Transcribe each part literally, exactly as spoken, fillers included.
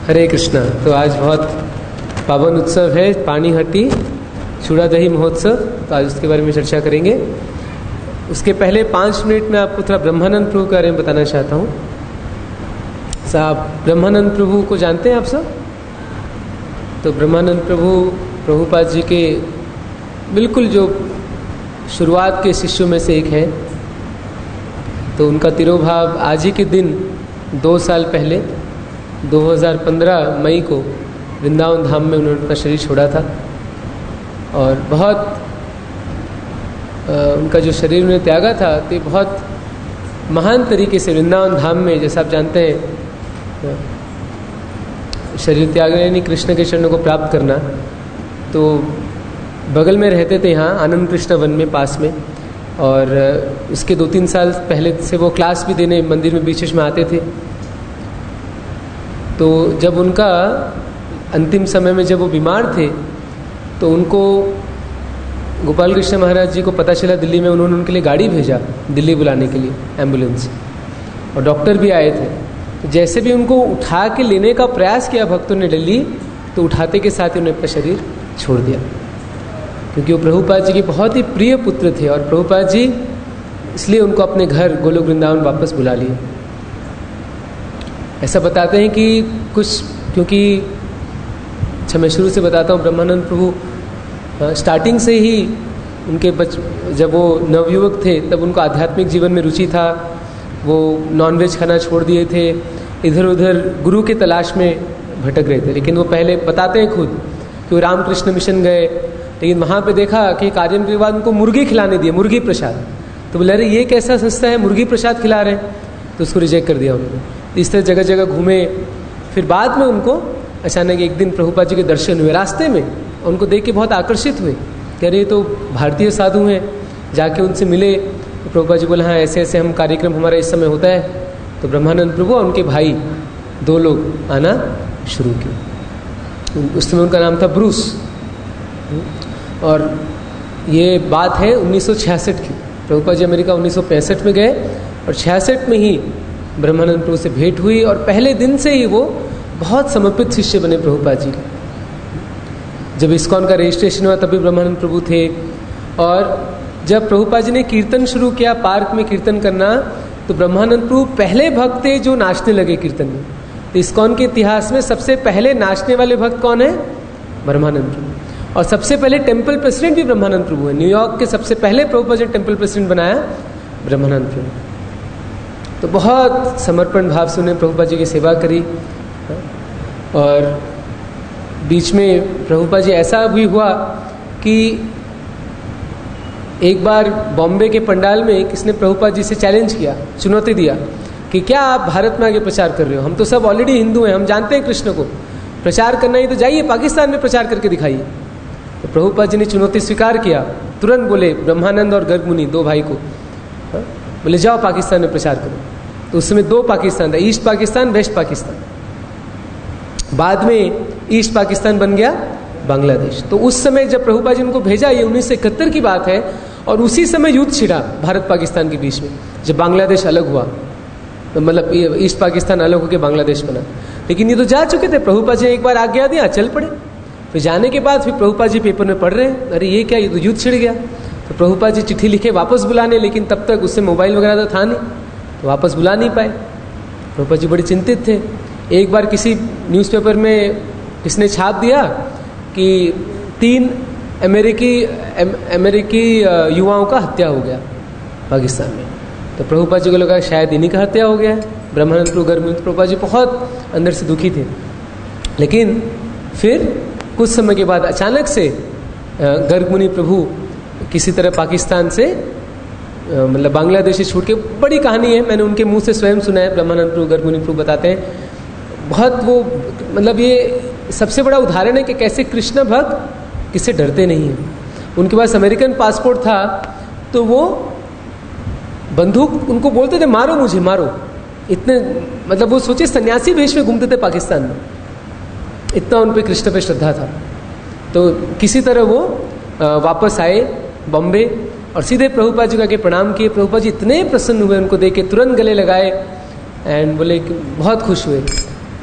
हरे कृष्णा। तो आज बहुत पावन उत्सव है, पानीहट्टी चूड़ा दही महोत्सव। तो आज उसके बारे में चर्चा करेंगे। उसके पहले पाँच मिनट में आपको थोड़ा ब्रह्मानंद प्रभु के बारे में बताना चाहता हूँ। साहब, ब्रह्मानंद प्रभु को जानते हैं आप सब? तो ब्रह्मानंद प्रभु प्रभुपाद जी के बिल्कुल जो शुरुआत के शिष्यों में से एक है। तो उनका तिरोभाव आज ही के दिन दो साल पहले दो हज़ार पंद्रह मई को वृंदावन धाम में उन्होंने अपना शरीर छोड़ा था। और बहुत आ, उनका जो शरीर उन्हें त्यागा था तो बहुत महान तरीके से वृंदावन धाम में, जैसा आप जानते हैं, शरीर त्यागना यानी कृष्ण के चरणों को प्राप्त करना। तो बगल में रहते थे यहाँ आनंद कृष्ण वन में पास में, और उसके दो तीन साल पहले से वो क्लास भी देने मंदिर में बीच बीच में आते थे। तो जब उनका अंतिम समय में जब वो बीमार थे तो उनको गोपाल कृष्ण महाराज जी को पता चला दिल्ली में। उन्होंने उनके लिए गाड़ी भेजा दिल्ली बुलाने के लिए, एम्बुलेंस, और डॉक्टर भी आए थे। तो जैसे भी उनको उठा के लेने का प्रयास किया भक्तों ने दिल्ली, तो उठाते के साथ ही उन्होंने अपना शरीर छोड़ दिया, क्योंकि वो प्रभुपाद जी के बहुत ही प्रिय पुत्र थे। और प्रभुपाद जी इसलिए उनको अपने घर गोलोक वृंदावन वापस बुला लिए। ऐसा बताते हैं कि कुछ, क्योंकि अच्छा मैं शुरू से बताता हूँ, ब्रह्मानंद प्रभु स्टार्टिंग से ही उनके बच जब वो नवयुवक थे तब उनको आध्यात्मिक जीवन में रुचि था। वो नॉनवेज खाना छोड़ दिए थे, इधर उधर गुरु के तलाश में भटक रहे थे। लेकिन वो पहले बताते हैं खुद कि वो रामकृष्ण मिशन गए, लेकिन वहाँ पे देखा कि कार्यक्रम के बाद उनको मुर्गी खिलाने दिए, मुर्गी प्रसाद। तो बोले अरे ये कैसा संस्था है, मुर्गी प्रसाद खिला रहे हैं, तो उसको रिजेक्ट कर दिया उन्होंने। इस तरह जगह जगह घूमे। फिर बाद में उनको अचानक एक दिन प्रभुपाद जी के दर्शन हुए रास्ते में। उनको देख के बहुत आकर्षित हुए कि अरे ये तो भारतीय साधु हैं। जाके उनसे मिले तो प्रभुपाद जी बोले हाँ ऐसे ऐसे हम कार्यक्रम हमारा इस समय होता है। तो ब्रह्मानंद प्रभु और उनके भाई दो लोग आना शुरू किए। उस समय उनका नाम था ब्रूस। और ये बात है उन्नीस सौ छियासठ की। प्रभुपाद जी अमेरिका उन्नीस सौ पैंसठ में गए और छियासठ में ही ब्रह्मानंद प्रभु से भेंट हुई। और पहले दिन से ही वो बहुत समर्पित शिष्य बने प्रभुपाद जी के। जब इस्कॉन का रजिस्ट्रेशन हुआ तभी ब्रह्मानंद प्रभु थे। और जब प्रभुपाद जी ने कीर्तन शुरू किया, पार्क में कीर्तन करना, तो ब्रह्मानंद प्रभु पहले भक्त थे जो नाचने लगे कीर्तन में। तो इस्कॉन के इतिहास में सबसे पहले नाचने वाले भक्त कौन है? ब्रह्मानंद प्रभु। और सबसे पहले टेम्पल प्रेसिडेंट भी ब्रह्मानंद प्रभु है। न्यूयॉर्क के सबसे पहले प्रभुपाद जी ने टेम्पल प्रेसिडेंट बनाया ब्रह्मानंद प्रभु। तो बहुत समर्पण भाव से उन्होंने प्रभुपाद जी की सेवा करी। और बीच में प्रभुपाद जी ऐसा भी हुआ कि एक बार बॉम्बे के पंडाल में किसने प्रभुपाद जी से चैलेंज किया, चुनौती दिया कि क्या आप भारत में आगे प्रचार कर रहे हो? हम तो सब ऑलरेडी हिंदू हैं, हम जानते हैं कृष्ण को, प्रचार करना ही तो जाइए पाकिस्तान में प्रचार करके दिखाइए। तो प्रभुपाद जी ने चुनौती स्वीकार किया। तुरंत बोले ब्रह्मानंद और गर्ग मुनि दो भाई को, बोले जाओ पाकिस्तान में प्रचार करो। तो उस समय दो पाकिस्तान था, ईस्ट पाकिस्तान, वेस्ट पाकिस्तान। बाद में ईस्ट पाकिस्तान बन गया बांग्लादेश। तो उस समय जब प्रभुपाद जी उनको भेजा, ये उन्नीस सौ इकहत्तर की बात है, और उसी समय युद्ध छिड़ा भारत पाकिस्तान के बीच में, जब बांग्लादेश अलग हुआ। तो मतलब ईस्ट पाकिस्तान अलग होकर बांग्लादेश बना। लेकिन ये तो जा चुके थे। प्रभुपाद जी एक बार आज्ञा दिया, चल पड़े। फिर जाने के बाद फिर प्रभुपाद जी पेपर में पढ़ रहे हैं, अरे ये क्या, ये तो युद्ध छिड़ गया। तो प्रभुपाद जी चिट्ठी लिखे वापस बुलाने, लेकिन तब तक उससे मोबाइल वगैरह तो था नहीं, तो वापस बुला नहीं पाए। प्रभुपाद जी बड़े चिंतित थे। एक बार किसी न्यूज़पेपर में किसने छाप दिया कि तीन अमेरिकी अमेरिकी युवाओं का हत्या हो गया पाकिस्तान में। तो प्रभुपाद जी को लगा शायद इन्हीं का हत्या हो गया है। ब्रह्मानंद प्रभु गर्ग मुनि, प्रभुपाद जी बहुत अंदर से दुखी थे। लेकिन फिर कुछ समय के बाद अचानक से गर्ग मुनि प्रभु किसी तरह पाकिस्तान से, मतलब बांग्लादेश से छूट के, बड़ी कहानी है, मैंने उनके मुंह से स्वयं सुना है। ब्रह्मानंद प्रभु गर्ग मुनि प्रभु बताते हैं बहुत, वो मतलब ये सबसे बड़ा उदाहरण है कि कैसे कृष्ण भक्त किससे डरते नहीं हैं। उनके पास अमेरिकन पासपोर्ट था, तो वो बंदूक उनको बोलते थे मारो मुझे मारो। इतने मतलब वो सोचे सन्यासी वेश में घूमते थे पाकिस्तान में, इतना उन पे कृष्ण पे श्रद्धा था। तो किसी तरह वो वापस आए बॉम्बे और सीधे प्रभुपाद जी के प्रणाम किए। प्रभुपाद जी इतने प्रसन्न हुए उनको देख के, तुरंत गले लगाए एंड बोले कि बहुत खुश हुए।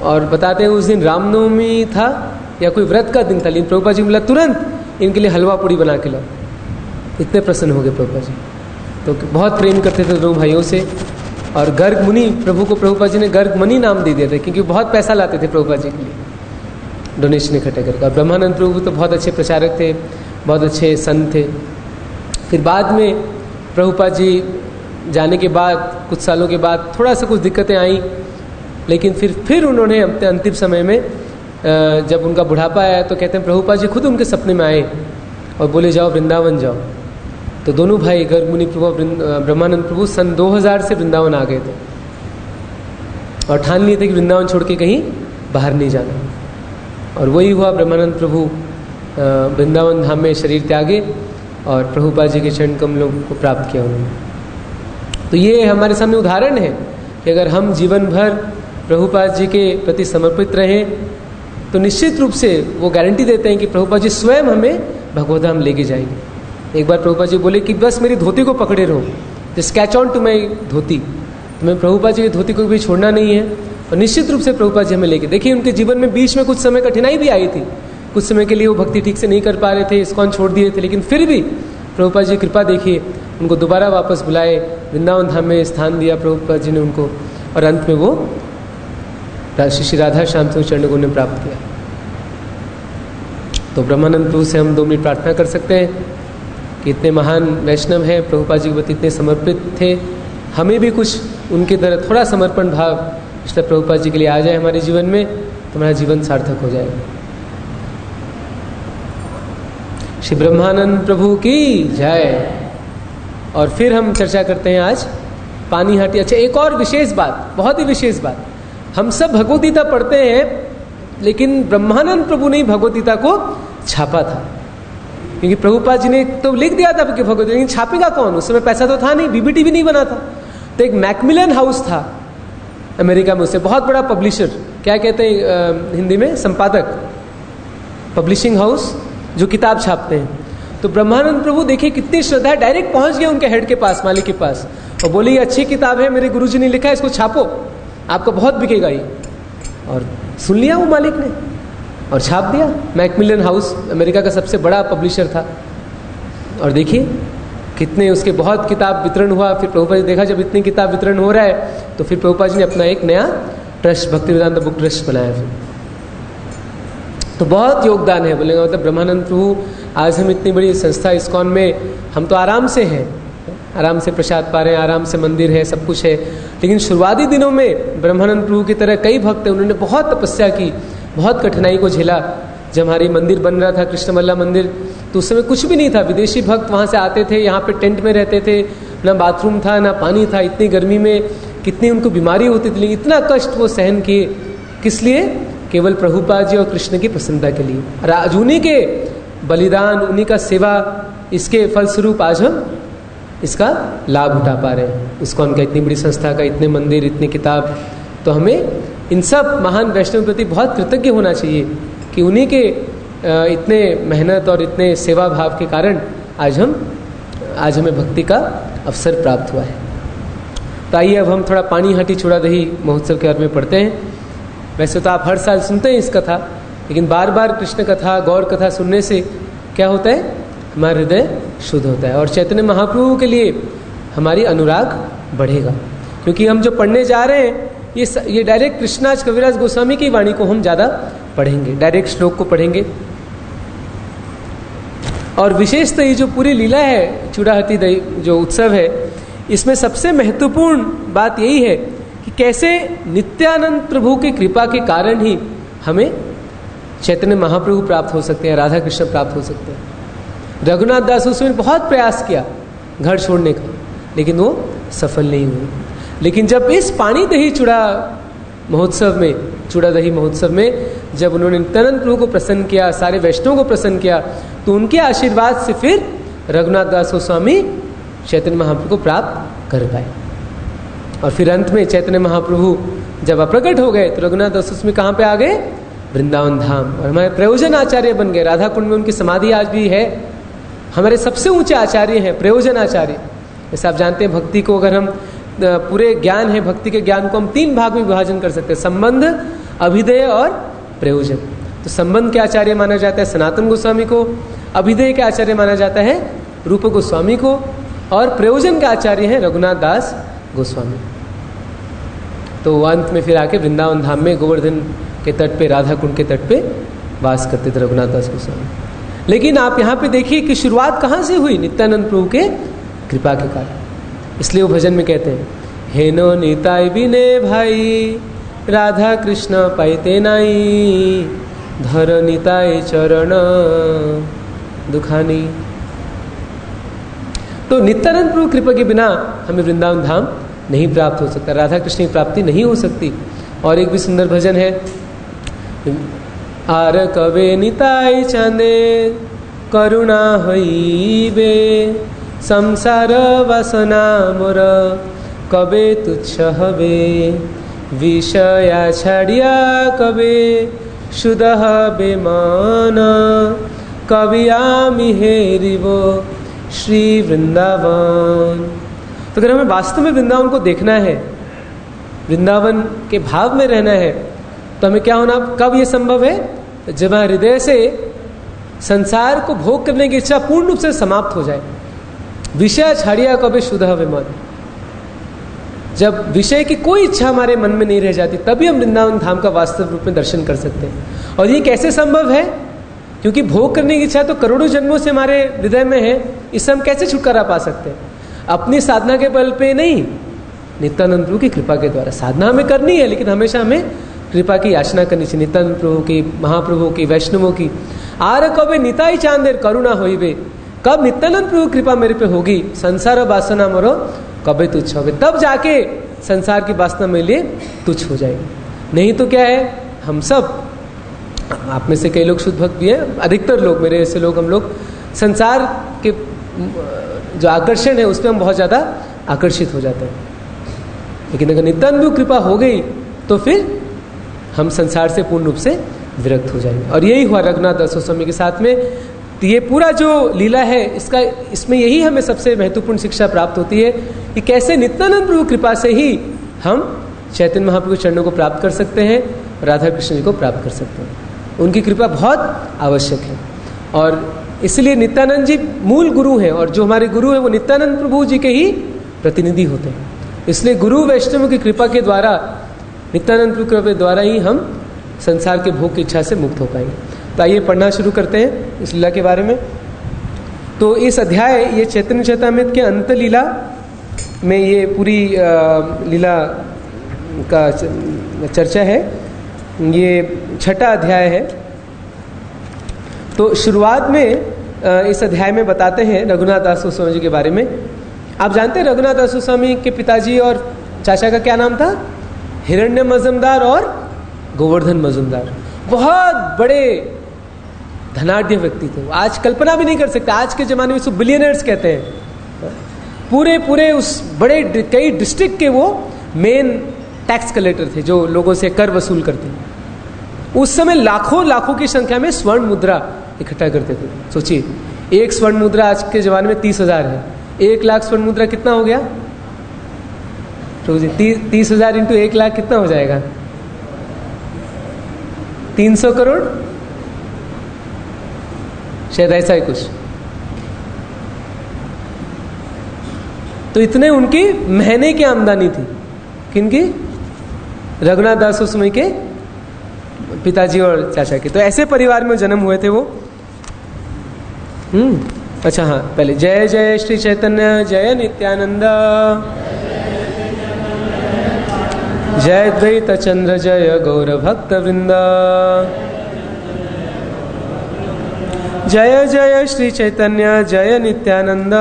और बताते हैं उस दिन रामनवमी था या कोई व्रत का दिन था, लेकिन प्रभुपाद जी बोला तुरंत इनके लिए हलवा पूड़ी बना के लाओ। इतने प्रसन्न हो गए प्रभुपाद जी, तो बहुत प्रेम करते थे दोनों भाइयों से। और गर्ग मुनि प्रभु को प्रभुपाद जी ने गर्ग मुनि नाम दे दिया था, क्योंकि बहुत पैसा लाते थे प्रभुपाद जी के लिए, डोनेशन इकट्ठे करके। और ब्रह्मानंद प्रभु तो बहुत अच्छे प्रचारक थे, बहुत अच्छे संत थे। फिर बाद में प्रभुपाद जी जाने के बाद कुछ सालों के बाद थोड़ा सा कुछ दिक्कतें आई, लेकिन फिर फिर उन्होंने अपने अंतिम समय में जब उनका बुढ़ापा आया तो कहते हैं प्रभुपाद जी खुद उनके सपने में आए और बोले जाओ वृंदावन जाओ। तो दोनों भाई गर्ग मुनि प्रभु ब्रह्मानंद प्रभु सन दो हज़ार से वृंदावन आ गए थे और ठान लिए थे कि वृंदावन छोड़ के कहीं बाहर नहीं जाना। और वही हुआ, ब्रह्मानंद प्रभु वृंदावन धाम में शरीर त्यागे और प्रभुपाद जी के चरण कमलों को प्राप्त किया उन्होंने। तो ये हमारे सामने उदाहरण है कि अगर हम जीवन भर प्रभुपाद जी के प्रति समर्पित रहें तो निश्चित रूप से वो गारंटी देते हैं कि प्रभुपाद जी स्वयं हमें भगवत धाम लेके जाएंगे। एक बार प्रभुपाद जी बोले कि बस मेरी धोती को पकड़े रहो, just catch on to my dhoti. तो मैं प्रभुपाद जी की धोती को भी छोड़ना नहीं है और निश्चित रूप से प्रभुपाद जी हमें लेके। देखिए उनके जीवन में बीच में कुछ समय कठिनाई भी आई थी, कुछ समय के लिए वो भक्ति ठीक से नहीं कर पा रहे थे, इस्कॉन छोड़ दिए थे, लेकिन फिर भी प्रभुपाद जी कृपा देखिए उनको दोबारा वापस बुलाए, वृंदावन धाम में स्थान दिया प्रभुपाद जी ने उनको, और अंत में वो श्री श्री राधा श्याम सुंदर चरण को प्राप्त किया। तो ब्रह्मानंद प्रभु से हम दो मिनट प्रार्थना कर सकते हैं कि इतने महान वैष्णव हैं, प्रभुपाद जी के प्रति इतने समर्पित थे, हमें भी कुछ उनकी तरह थोड़ा समर्पण भाव इसलिए प्रभुपाद जी के लिए आ जाए हमारे जीवन में, तो हमारा जीवन सार्थक हो जाएगा। श्री ब्रह्मानंद प्रभु की जय। और फिर हम चर्चा करते हैं आज पानी हाटी। अच्छा, एक और विशेष बात, बहुत ही विशेष बात, हम सब भगवद गीता पढ़ते हैं लेकिन ब्रह्मानंद प्रभु ने भगवद गीता को छापा था, क्योंकि प्रभुपाद जी ने तो लिख दिया था कि भगवद गीता, लेकिन छापेगा कौन? उस समय पैसा तो था नहीं, बीबीटी भी नहीं बना था। तो एक मैकमिलन हाउस था अमेरिका में, उससे बहुत बड़ा पब्लिशर, क्या कहते हैं हिंदी में, संपादक, पब्लिशिंग हाउस जो किताब छापते हैं। तो ब्रह्मानंद प्रभु देखिए कितनी श्रद्धा है, डायरेक्ट पहुंच गए उनके हेड के पास, मालिक के पास, और बोले ये अच्छी किताब है, मेरे गुरुजी ने लिखा है, इसको छापो, आपका बहुत बिकेगा ये। और सुन लिया वो मालिक ने और छाप दिया। मैकमिलन हाउस अमेरिका का सबसे बड़ा पब्लिशर था। और देखिए कितने उसके बहुत किताब वितरण हुआ। फिर प्रभुपाद जी देखा जब इतनी किताब वितरण हो रहा है तो फिर प्रभुपाद जी ने अपना एक नया ट्रस्ट, भक्तिवेदांत बुक ट्रस्ट बनाया। फिर तो बहुत योगदान है, बोलेंगे मतलब ब्रह्मानंद प्रभु, आज हम इतनी बड़ी संस्था इस्कॉन में हम तो आराम से हैं, आराम से प्रसाद पा रहे हैं, आराम से मंदिर है, सब कुछ है, लेकिन शुरुआती दिनों में ब्रह्मानंद प्रभु की तरह कई भक्त हैं, उन्होंने बहुत तपस्या की, बहुत कठिनाई को झेला। जब हमारी मंदिर बन रहा था कृष्णमल्ला मंदिर, तो उस समय कुछ भी नहीं था, विदेशी भक्त वहाँ से आते थे, यहाँ पे टेंट में रहते थे, ना बाथरूम था ना पानी था, इतनी गर्मी में कितनी उनको बीमारी होती थी, लेकिन इतना कष्ट वो सहन किए, किस लिए? केवल प्रभुपाद जी और कृष्ण की प्रसन्नता के लिए। और आज उन्हीं के बलिदान, उन्हीं का सेवा, इसके फलस्वरूप आज हम इसका लाभ उठा पा रहे हैं। इस्कॉन का, इतनी बड़ी संस्था का, इतने मंदिर, इतनी किताब। तो हमें इन सब महान वैष्णव के प्रति बहुत कृतज्ञ होना चाहिए कि उन्हीं के इतने मेहनत और इतने सेवा भाव के कारण आज हम आज हमें भक्ति का अवसर प्राप्त हुआ है। तो आइए अब हम थोड़ा पानी हाटी चूड़ा दही महोत्सव के बारे में पढ़ते हैं। वैसे तो आप हर साल सुनते हैं इस कथा, लेकिन बार बार कृष्ण कथा, गौर कथा सुनने से क्या होता है? हमारा हृदय शुद्ध होता है और चैतन्य महाप्रभु के लिए हमारी अनुराग बढ़ेगा। क्योंकि हम जो पढ़ने जा रहे हैं ये ये डायरेक्ट कृष्णाज कविराज गोस्वामी की वाणी को हम ज़्यादा पढ़ेंगे, डायरेक्ट श्लोक को पढ़ेंगे। और विशेषतः ये जो पूरी लीला है चूड़ाहटी दही जो उत्सव है, इसमें सबसे महत्वपूर्ण बात यही है कि कैसे नित्यानंद प्रभु की कृपा के कारण ही हमें चैतन्य महाप्रभु प्राप्त हो सकते हैं, राधा कृष्ण प्राप्त हो सकते हैं। रघुनाथ दास उसने बहुत प्रयास किया घर छोड़ने का, लेकिन वो सफल नहीं हुए। लेकिन जब इस पानी दही चूड़ा महोत्सव में, चूड़ा दही महोत्सव में जब उन्होंने नित्यानंद प्रभु को प्रसन्न किया, सारे वैष्णव को प्रसन्न किया, तो उनके आशीर्वाद से फिर रघुनाथ दास गोस्वामी चैतन्य महाप्रभु को प्राप्त कर पाए। और फिर अंत में चैतन्य महाप्रभु जब अप्रकट हो गए तो रघुनाथ दास गोस्वामी कहाँ पे आ गए? वृंदावन धाम। और हमारे प्रयोजन आचार्य बन गए। राधा कुंड में उनकी समाधि आज भी है। हमारे सबसे ऊंचे आचार्य हैं प्रयोजन आचार्य। जैसे आप जानते हैं भक्ति को अगर हम पूरे ज्ञान है, भक्ति के ज्ञान को हम तीन भाग में विभाजन कर सकते हैं, संबंध, अभिधेय और प्रयोजन। तो संबंध के आचार्य माना जाता है सनातन गोस्वामी को, अभिधेय के आचार्य माना जाता है रूप गोस्वामी को, और प्रयोजन के आचार्य हैं रघुनाथ दास गोस्वामी। तो अंत में फिर आके वृंदावन धाम में गोवर्धन के तट पे, राधा कुंड के तट पे वास करते थे रघुनाथ दास गोस्वामी। लेकिन आप यहाँ पे देखिए कि शुरुआत कहाँ से हुई? नित्यानंद प्रभु के कृपा के कारण। इसलिए वो भजन में कहते हैं, हेनो निताई बिने भाई राधा कृष्ण पाइते नाई, धर निताई चरण दुखानी। तो नित्यानंद प्रभु कृपा के बिना हमें वृंदावन धाम नहीं प्राप्त हो सकता, राधा कृष्ण की प्राप्ति नहीं हो सकती। और एक भी सुंदर भजन है, आर कवे निताई चांदे करुणा हईबे, संसार वासना मोर कबे तुच्छ हबे, विषया छाड़िया कबे शुद्ध हबे मन, कवि आमी हेरिबो श्री वृंदावन। तो अगर हमें वास्तव में वृंदावन को देखना है, वृंदावन के भाव में रहना है, तो हमें क्या होना? कब ये संभव है? जब हृदय से संसार को भोग करने की इच्छा पूर्ण रूप से समाप्त हो जाए। विषय छाड़िया कभी शुद्ध हवे मन, जब विषय की कोई इच्छा हमारे मन में नहीं रह जाती, तभी हम वृंदावन धाम का वास्तव रूप में दर्शन कर सकते हैं। और ये कैसे संभव है? क्योंकि भोग करने की इच्छा तो करोड़ों जन्मों से हमारे हृदय में है, इससे हम कैसे छुटकारा पा सकते हैं? अपनी साधना के बल पे नहीं, नित्यानंद प्रभु की कृपा के द्वारा। साधना हमें करनी है, लेकिन हमेशा हमें कृपा की याचना करनी चाहिए, नित्यानंद प्रभु की, महाप्रभु की, वैष्णवों की। आर कबे निताई चांदेर करुणा होइबे, कब नित्यानंद प्रभु कृपा मेरे पे होगी, संसार वासना मरो कबे तुच्छ होगे, तब जाके संसार की वासना मेरे लिए तुच्छ हो जाएगी। नहीं तो क्या है, हम सब, आप में से कई लोग शुद्ध भक्त भी हैं, अधिकतर लोग, मेरे ऐसे लोग, हम लोग संसार के जो आकर्षण है उसमें हम बहुत ज़्यादा आकर्षित हो जाते हैं। लेकिन अगर नित्यानंद कृपा हो गई तो फिर हम संसार से पूर्ण रूप से विरक्त हो जाएंगे। और यही हुआ रघुनाथ दास गोस्वामी के साथ में। तो ये पूरा जो लीला है, इसका इसमें यही हमें सबसे महत्वपूर्ण शिक्षा प्राप्त होती है कि कैसे नित्यानंद प्रभु कृपा से ही हम चैतन्य महाप्रभु के चरणों को प्राप्त कर सकते हैं, राधा कृष्ण जी को प्राप्त कर सकते हैं। उनकी कृपा बहुत आवश्यक है, और इसलिए नित्यानंद जी मूल गुरु हैं, और जो हमारे गुरु हैं वो नित्यानंद प्रभु जी के ही प्रतिनिधि होते हैं। इसलिए गुरु वैष्णव की कृपा के द्वारा, नित्यानंद प्रभु के द्वारा ही हम संसार के भोग की इच्छा से मुक्त हो पाएंगे। तो आइए पढ़ना शुरू करते हैं इस लीला के बारे में। तो इस अध्याय, ये चैतन्य चैतामृत के अंत लीला में ये पूरी लीला का चर्चा है। ये छठा अध्याय है। तो शुरुआत में इस अध्याय में बताते हैं रघुनाथ दास गोस्वामी जी के बारे में। आप जानते हैं रघुनाथ दास गोस्वामी के पिताजी और चाचा का क्या नाम था? हिरण्य मजूमदार और गोवर्धन मजूमदार। बहुत बड़े धनाढ्य व्यक्ति थे। आज कल्पना भी नहीं कर सकते, आज के जमाने में उसको बिलियनर्स कहते हैं। पूरे पूरे उस बड़े कई डिस्ट्रिक्ट के वो मेन टैक्स कलेक्टर थे, जो लोगों से कर वसूल करते हैं। उस समय लाखों लाखों की संख्या में स्वर्ण मुद्रा इकट्ठा करते थे। सोचिए, एक स्वर्ण मुद्रा आज के जमाने में तीस हजार है। एक लाख स्वर्ण मुद्रा कितना हो गया? तो ती, तीस हजार इंटू एक लाख कितना हो जाएगा? तीन सौ करोड़, शायद ऐसा ही कुछ। तो इतने उनकी महीने की आमदनी थी। किनकी? रघुनाथ दास गोस्वामी के पिताजी और चाचा की। तो ऐसे परिवार में जन्म हुए थे वो। हम्म अच्छा, हाँ, पहले जय जय श्री चैतन्य जय नित्यानंद, जय द्वैत चंद्र जय गौर भक्त वृंद, जय जय श्री चैतन्य जय नित्यानंद,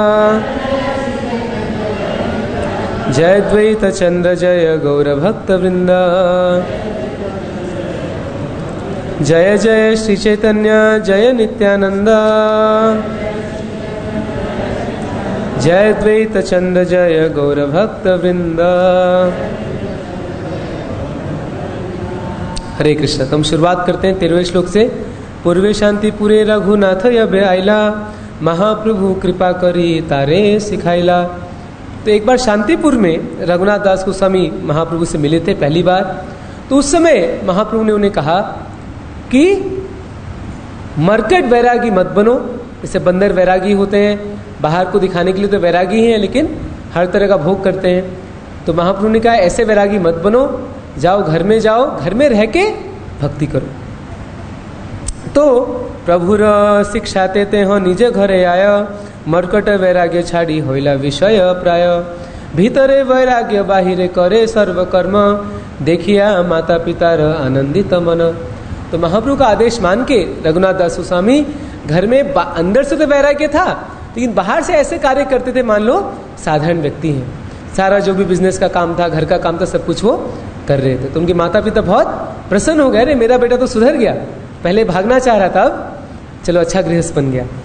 जय द्वैत चंद्र जय गौर भक्त वृंद, जय जय श्री चैतन्य जय नित्यानंद, जय द्वैत चंद्र जय गौर भक्त वृंद। हरे कृष्ण। तो हम शुरुआत करते हैं तेरहवें श्लोक से। पूर्वे शांति पूरे रघुनाथ यब आइला, महाप्रभु कृपा करी तारे सिखाइला। तो एक बार शांतिपुर में रघुनाथ दास गोस्वामी महाप्रभु से मिले थे पहली बार, तो उस समय महाप्रभु ने उन्हें कहा कि मरकट वैरागी मत बनो। जैसे बंदर वैरागी होते हैं, बाहर को दिखाने के लिए तो वैरागी ही हैं, लेकिन हर तरह का भोग करते हैं। तो महाप्रभु ने कहा ऐसे वैरागी मत बनो, जाओ घर में जाओ, घर में रह के भक्ति करो। तो प्रभुर शिक्षा देते हो निजे घरे आय, मरकट वैराग्य छाड़ी होइला विषय प्राय, भीतरे वैराग्य बाहिरे करे सर्वकर्म, देखिया माता पिता र आनंदित मन। तो महाप्रभु का आदेश मान के रघुनाथ दास गोस्वामी घर में अंदर से तो वैराग्य था, लेकिन बाहर से ऐसे कार्य करते थे, मान लो साधारण व्यक्ति हैं, सारा जो भी बिजनेस का काम था, घर का काम था, सब कुछ वो कर रहे थे। तो उनके माता पिता बहुत प्रसन्न हो गए, अरे मेरा बेटा तो सुधर गया, पहले भागना चाह रहा था, अब चलो अच्छा गृहस्थ बन गया।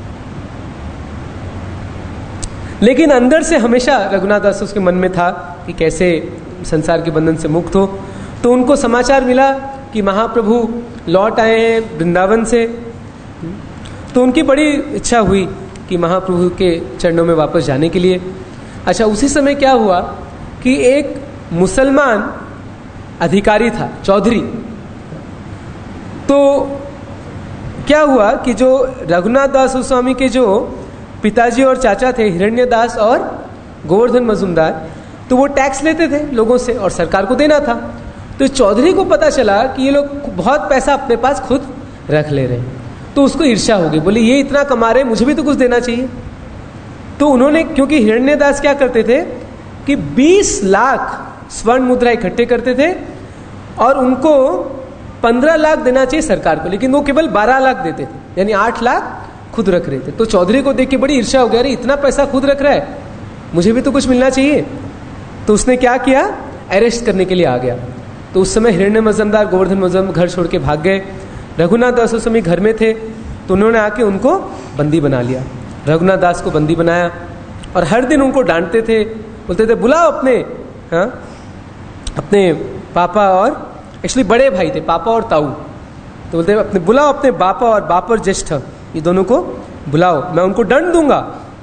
लेकिन अंदर से हमेशा रघुनाथ दास उसके मन में था कि कैसे संसार के बंधन से मुक्त हो। तो उनको समाचार मिला कि महाप्रभु लौट आए हैं वृंदावन से। तो उनकी बड़ी इच्छा हुई कि महाप्रभु के चरणों में वापस जाने के लिए। अच्छा, उसी समय क्या हुआ कि एक मुसलमान अधिकारी था, चौधरी। तो क्या हुआ कि जो रघुनाथ दास गोस्वामी के जो पिताजी और चाचा थे, हिरण्य दास और गोवर्धन मजूमदार, तो वो टैक्स लेते थे लोगों से और सरकार को देना था। तो चौधरी को पता चला कि ये लोग बहुत पैसा अपने पास खुद रख ले रहे हैं, तो उसको ईर्ष्या हो गई, बोले ये इतना कमा रहे, मुझे भी तो कुछ देना चाहिए। तो उन्होंने, क्योंकि हिरण्य दास क्या करते थे कि बीस लाख स्वर्ण मुद्रा इकट्ठे करते थे और उनको पंद्रह लाख देना चाहिए सरकार को, लेकिन वो केवल बारह लाख देते थे, यानी आठ लाख खुद रख रहे थे। तो चौधरी को देख के बड़ी ईर्ष्या हो गया, अरे इतना पैसा खुद रख रहा है, मुझे भी तो कुछ मिलना चाहिए। तो उसने क्या किया, अरेस्ट करने के लिए आ गया। तो उस समय हिरण्य मजूमदार, गोवर्धन मजूमदार घर छोड़ के भाग गए। रघुनाथ दास उस समय घर में थे, तो उन्होंने आके उनको बंदी बना लिया। रघुनाथ दास को बंदी बनाया और हर दिन उनको डांटते थे, बोलते थे बुलाओ अपने, हाँ अपने पापा और एक्चुअली बड़े भाई थे, पापा और ताऊ। तो बोलते अपने बुलाओ अपने बापा और बाप और ज्येष्ठ, ये दोनों को बुलाओ, मैं उनको दंड दूंगा।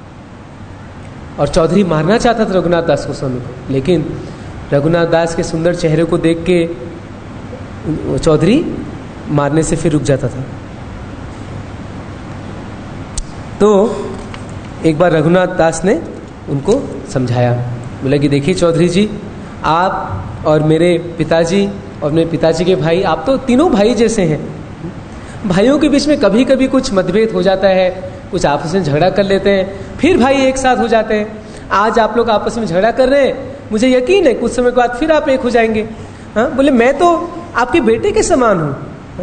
और चौधरी मारना चाहता था रघुनाथ दास गोस्वामी को, लेकिन रघुनाथ दास के सुंदर चेहरे को देख के चौधरी मारने से फिर रुक जाता था। तो एक बार रघुनाथ दास ने उनको समझाया, बोला कि देखिए चौधरी जी, आप और मेरे पिताजी और मेरे पिताजी के भाई, आप तो तीनों भाई जैसे हैं। भाइयों के बीच में कभी कभी कुछ मतभेद हो जाता है, कुछ आपस में झगड़ा कर लेते हैं, फिर भाई एक साथ हो जाते हैं। आज आप लोग आपस में झगड़ा कर रहे हैं, मुझे यकीन है कुछ समय के बाद फिर आप एक हो जाएंगे। हाँ, बोले मैं तो आपके बेटे के समान हूं,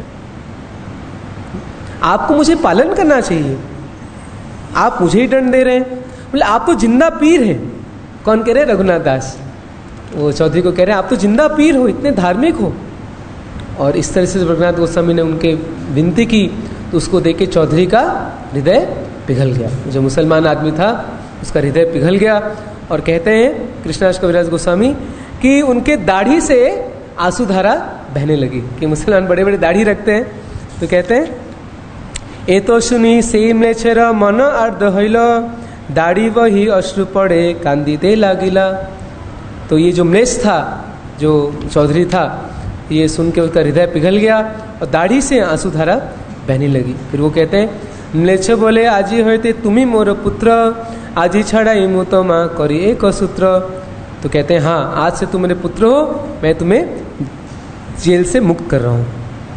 आपको मुझे पालन करना चाहिए, आप मुझे ही दंड दे रहे हैं। बोले आप तो जिंदा पीर हैं। कौन कह रहे? रघुनाथ दास। वो चौधरी को कह रहे हैं आप तो जिंदा पीर हो, इतने धार्मिक हो। और इस तरह से रघुनाथ गोस्वामी ने उनके विनती की, तो उसको देख के चौधरी का हृदय पिघल गया। जो मुसलमान आदमी था उसका हृदय पिघल गया। और कहते हैं कृष्णाश कविराज गोस्वामी कि उनके दाढ़ी से आंसूधारा बहने लगी, कि मुसलमान बड़े बड़े दाढ़ी रखते हैं। तो कहते हैं ए तो सुनी से म्लेच्छर मन अर्ध हईल, दाढ़ी वही अश्रु पड़े कांदी दे लागिला। तो ये जो म्लेच्छ था, जो चौधरी था, ये सुन के उसका हृदय पिघल गया और दाढ़ी से आंसूधारा बहने लगी। फिर वो कहते हैं म्लेच्छ बोले आजी होते तुम्ही मोर पुत्र, आजी छड़ाई मु तो माँ करी एक सूत्र। तो कहते हैं हाँ, आज से तुम मेरे पुत्र हो, मैं तुम्हें जेल से मुक्त कर रहा हूँ।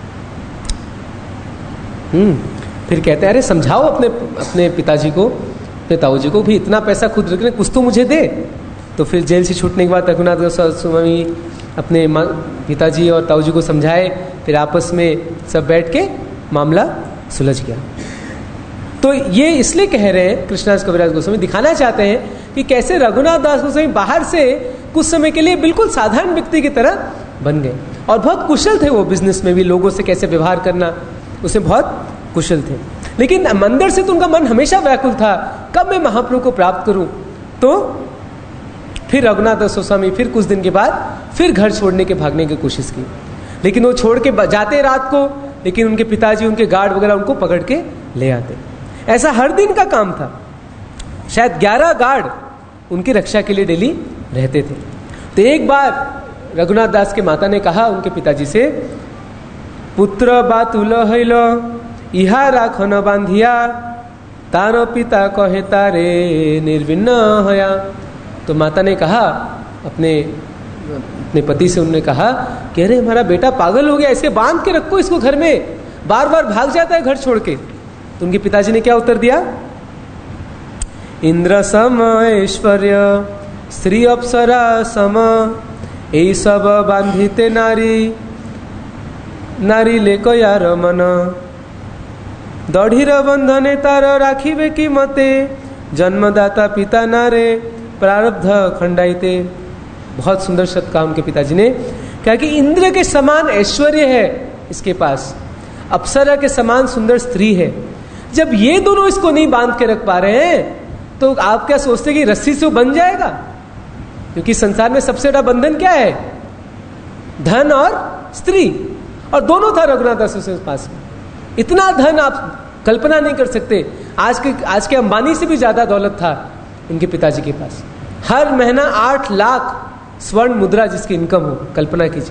हम्म फिर कहते हैं अरे समझाओ अपने अपने पिताजी को, अपने ताऊ जी को भी, इतना पैसा खुद रखने, कुछ तो मुझे दे। तो फिर जेल से छूटने के बाद रघुनाथ गोस्वामी अपने पिताजी और ताऊ जी को समझाए, फिर आपस में सब बैठ के मामला सुलझ गया। तो ये इसलिए कह रहे हैं कृष्णास कविराज गोस्वामी, दिखाना चाहते हैं कि कैसे रघुनाथ दास गोस्वामी बाहर से कुछ समय के लिए बिल्कुल साधारण व्यक्ति की तरह बन गए और बहुत कुशल थे। वो बिजनेस में भी लोगों से कैसे व्यवहार करना, उसमें बहुत कुशल थे। लेकिन अंदर से तो उनका मन हमेशा व्याकुल था, कब मैं महाप्रभु को प्राप्त करूं। तो फिर रघुनाथ दास गोस्वामी फिर कुछ दिन के बाद फिर घर छोड़ने के भागने की कोशिश की, लेकिन वो छोड़ के जाते रात को, लेकिन उनके पिताजी, उनके गार्ड वगैरह उनको पकड़ के ले आते। ऐसा हर दिन का काम था। शायद ग्यारह गार्ड उनकी रक्षा के लिए डेली रहते थे। तो एक बार रघुनाथ दास के माता ने कहा उनके पिताजी से, पुत्र बातुल हैल इहा राख न बांधिया, तारो पिता कहे तारे निर्विन्न हया। तो माता ने कहा अपने अपने पति से, उन्होंने कहा कि अरे हमारा बेटा पागल हो गया, ऐसे बांध के रखो इसको घर में, बार बार भाग जाता है घर छोड़ के। तो उनके पिताजी ने क्या उत्तर दिया, इंद्र सम ऐश्वर्य श्री अप्सरा सम, यही सब बांधिते नारी नारी लेको यार मन, दढ़ीर बंधने तार राखिबे कि मते, जन्मदाता पिता नारे प्रारब्ध खंडाइते। बहुत सुंदर शब्द काम के पिताजी ने कहा कि इंद्र के समान ऐश्वर्य है इसके पास, अप्सरा के समान सुंदर स्त्री है। जब ये दोनों इसको नहीं बांध के रख पा रहे हैं तो आप क्या सोचते कि रस्सी से वो बन जाएगा? क्योंकि संसार में सबसे बड़ा बंधन क्या है, धन और स्त्री, और दोनों था रघुनाथ दास के पास में। इतना धन आप कल्पना नहीं कर सकते, आज के आज के अंबानी से भी ज्यादा दौलत था इनके पिताजी के पास। हर महीना आठ लाख स्वर्ण मुद्रा जिसकी इनकम हो, कल्पना कीजिए।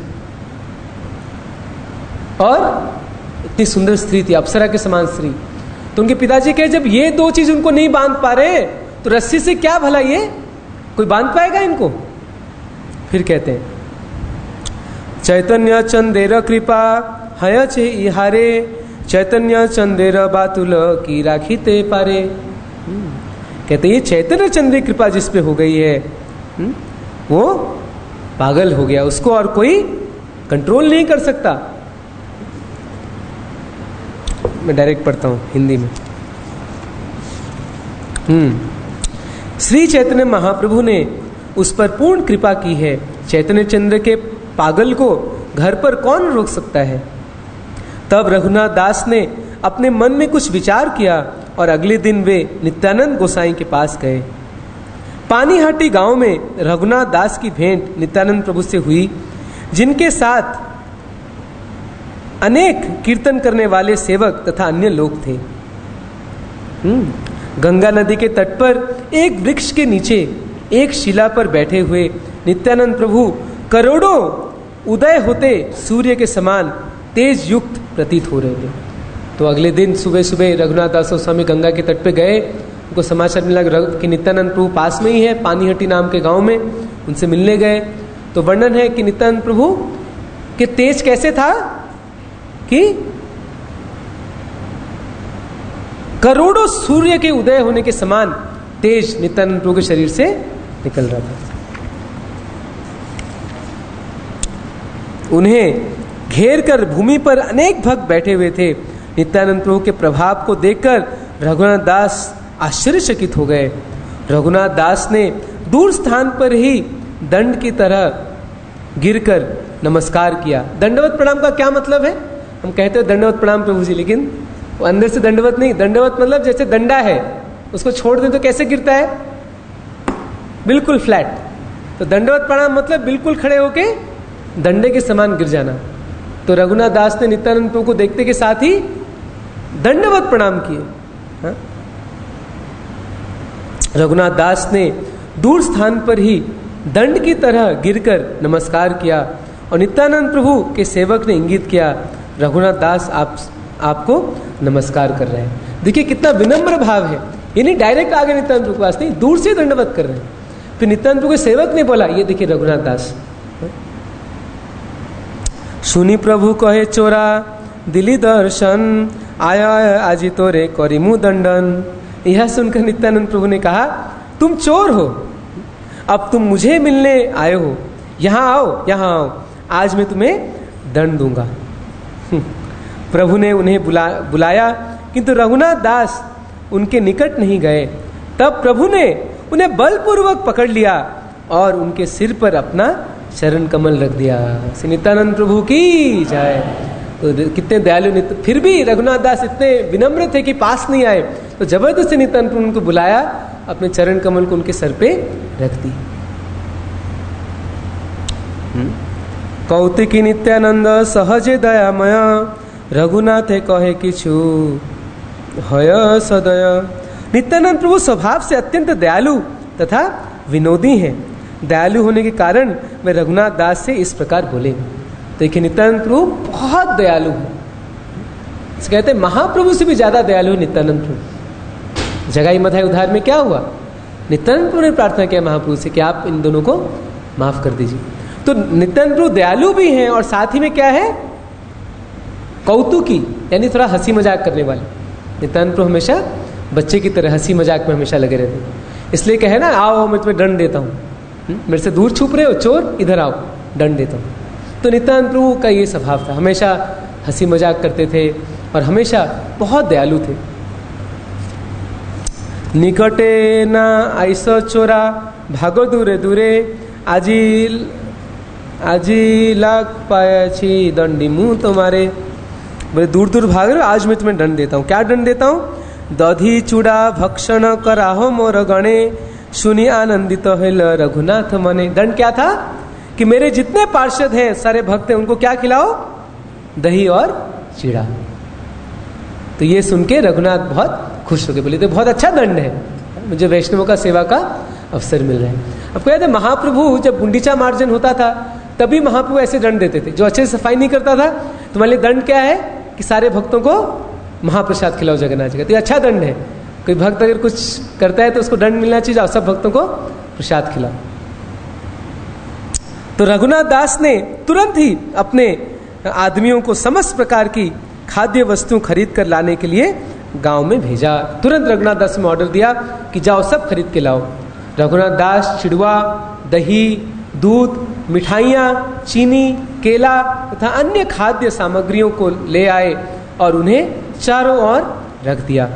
और इतनी सुंदर स्त्री थी, अप्सरा के समान स्त्री। तो उनके पिताजी कहे जब ये दो चीज उनको नहीं बांध पा रहे तो रस्सी से क्या भला ये कोई बांध पाएगा इनको? फिर कहते हैं, चैतन्य चंदेर कृपा हय छे इहारे, चैतन्य चंदेर बातुल की राखीते पारे। कहते ये चैतन्य चंद्र कृपा जिस पे हो गई है वो पागल हो गया, उसको और कोई कंट्रोल नहीं कर सकता। मैं डायरेक्ट पढ़ता हूं हिंदी में। हम्म श्री चैतन्य महाप्रभु ने उस पर पूर्ण कृपा की है। चैतन्य चंद्र के पागल को घर पर कौन रोक सकता है? तब रघुनाथ दास ने अपने मन में कुछ विचार किया और अगले दिन वे नित्यानंद गोसाई के पास गए। पानीहाटी गांव में रघुनाथ दास की भेंट नित्यानंद प्रभु से हुई, जिनके साथ अनेक कीर्तन करने वाले सेवक तथा अन्य लोग थे। गंगा नदी के तट पर एक वृक्ष के नीचे एक शिला पर बैठे हुए नित्यानंद प्रभु करोड़ों उदय होते सूर्य के समान तेज युक्त प्रतीत हो रहे थे। तो अगले दिन सुबह सुबह रघुनाथ दास स्वामी गंगा के तट पे गए, उनको समाचार मिला कि नित्यानंद प्रभु पास में ही है, पानीहट्टी नाम के गांव में, उनसे मिलने गए। तो वर्णन है कि नित्यानंद प्रभु के तेज कैसे था कि करोड़ों सूर्य के उदय होने के समान तेज नित्यानंद प्रभु के शरीर से निकल रहा था। उन्हें घेर कर भूमि पर अनेक भक्त बैठे हुए थे। नित्यानंद प्रभु के प्रभाव को देखकर रघुनाथ दास आश्चर्यचकित हो गए। रघुनाथ दास ने दूर स्थान पर ही दंड की तरह गिरकर नमस्कार किया। दंडवत प्रणाम का क्या मतलब है? हम कहते हैं दंडवत प्रणाम प्रभु जी, लेकिन वो अंदर से दंडवत नहीं। दंडवत मतलब जैसे डंडा है, उसको छोड़ दें तो कैसे गिरता है? बिल्कुल फ्लैट। तो दंडवत प्रणाम मतलब बिल्कुल खड़े होके डंडे के समान गिर जाना। तो रघुनाथ दास ने नित्यानंद प्रभु को देखते के साथ ही दंडवत प्रणाम किए। हाँ? रघुनाथ दास ने दूर स्थान पर ही दंड की तरह गिरकर नमस्कार किया और नित्यानंद प्रभु के सेवक ने इंगित किया, रघुनाथ दास आप आपको नमस्कार कर रहे हैं। देखिए कितना विनम्र भाव है। ये नहीं डायरेक्ट आगे नित्यानंद प्रभु के पास, नहीं, दूर से दंडवत कर रहे हैं। फिर नित्यानंद प्रभु के सेवक ने बोला, ये देखिए रघुनाथ दास। सुनी प्रभु कहे चोरा दिली दर्शन, आया आजी तोरे करीमु दंडन। यह सुनकर नित्यानंद प्रभु ने कहा, तुम चोर हो, अब तुम मुझे मिलने आए हो, यहां आओ, यहां आओ, आज मैं तुम्हें दंड दूंगा। प्रभु ने उन्हें बुला बुलाया किंतु रघुनाथ दास उनके निकट नहीं गए। तब प्रभु ने उन्हें बलपूर्वक पकड़ लिया और उनके सिर पर अपना चरण कमल रख दिया। श्री नित्यानंद प्रभु की जय। तो कितने दयालु। फिर भी रघुनाथ दास इतने विनम्र थे कि पास नहीं आए, तो जबरदस्ती नित्यानंद प्रभु उनको बुलाया, अपने चरण कमल को उनके सर पे रख दी। कौतिकी नित्यानंद सहजे दयामय, रघुनाथ कहे किछु हय सदय। नित्यानंद प्रभु स्वभाव से अत्यंत दयालु तथा विनोदी हैं। दयालु होने के कारण वे रघुनाथ दास से इस प्रकार बोले। देखिए नित्यानंद प्रभु बहुत दयालु है, कहते हैं महाप्रभु से भी ज्यादा दयालु है नित्यानंद प्रभु। जगाई मधाई उद्धार में क्या हुआ, नित्यानंद प्रभु ने प्रार्थना किया महाप्रभु से कि आप इन दोनों को माफ कर दीजिए। तो नित्यानंद प्रभु दयालु भी हैं और साथ ही में क्या है, कौतुकी, यानी थोड़ा हंसी मजाक करने वाले। नित्यानंद प्रभु हमेशा बच्चे की तरह हंसी मजाक में हमेशा लगे रहते हैं। इसलिए कहे ना, आओ मैं तुम्हें दंड देता हूँ, मेरे से दूर छुप रहे हो चोर, इधर आओ दंड देता हूँ। तो नित्यानंद प्रभु का ये स्वभाव था, हमेशा हंसी मजाक करते थे और हमेशा बहुत दयालु थे। निकटे ना ऐसो चोरा भागो दूरे दूरे, आजी आजी लाग पाया छी दंडी मुंह तुम्हारे। बोले दूर दूर भाग रहे हो, आज मैं तुम्हें दंड देता हूँ। क्या दंड देता हूँ, दधी चूड़ा भक्षण कराहो मोर गणे, सुनी आनंदित हेल रघुनाथ मने। दंड क्या था कि मेरे जितने पार्षद हैं, सारे भक्त हैं, उनको क्या खिलाओ, दही और चीड़ा। तो ये सुन के रघुनाथ बहुत खुश हो गए, बोले तो बहुत अच्छा दंड है, मुझे वैष्णवों का सेवा का अवसर मिल रहा है। अब कहते हैं महाप्रभु जब गुंडीचा मार्जन होता था तभी महाप्रभु ऐसे दंड देते थे। जो अच्छे से सफाई नहीं करता था, तुम्हारे लिए दंड क्या है कि सारे भक्तों को महाप्रसाद खिलाओ जगन्नाथ जी का। तो ये अच्छा दंड है, कोई भक्त अगर कुछ करता है तो उसको दंड मिलना चाहिए, जाओ सब भक्तों को प्रसाद खिलाओ। तो रघुनाथ दास ने तुरंत ही अपने आदमियों को समस्त प्रकार की खाद्य वस्तु खरीद कर लाने के लिए गांव में भेजा। तुरंत रघुनाथ दास ने ऑर्डर दिया कि जाओ सब खरीद के लाओ। रघुनाथ दास चिड़वा, दही, दूध, मिठाइयाँ, चीनी, केला तथा अन्य खाद्य सामग्रियों को ले आए और उन्हें चारों ओर रख दिया।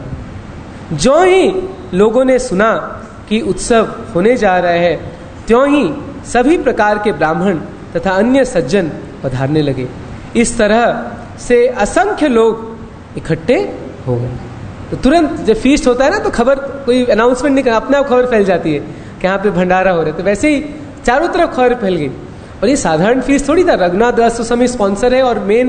जो ही लोगों ने सुना कि उत्सव होने जा रहा है, त्यों ही सभी प्रकार के ब्राह्मण तथा अन्य सज्जन पधारने लगे। इस तरह से असंख्य लोग इकट्ठे हो गए। तो तुरंत जब फीस्ट होता है ना, तो खबर, कोई अनाउंसमेंट नहीं करना, अपने आप खबर फैल जाती है कि यहाँ पे भंडारा हो रहा है। तो वैसे ही चारों तरफ खबर फैल गई। और ये साधारण फीस्ट थोड़ी था, रघुनाथ दास उस समय स्पॉन्सर है और मेन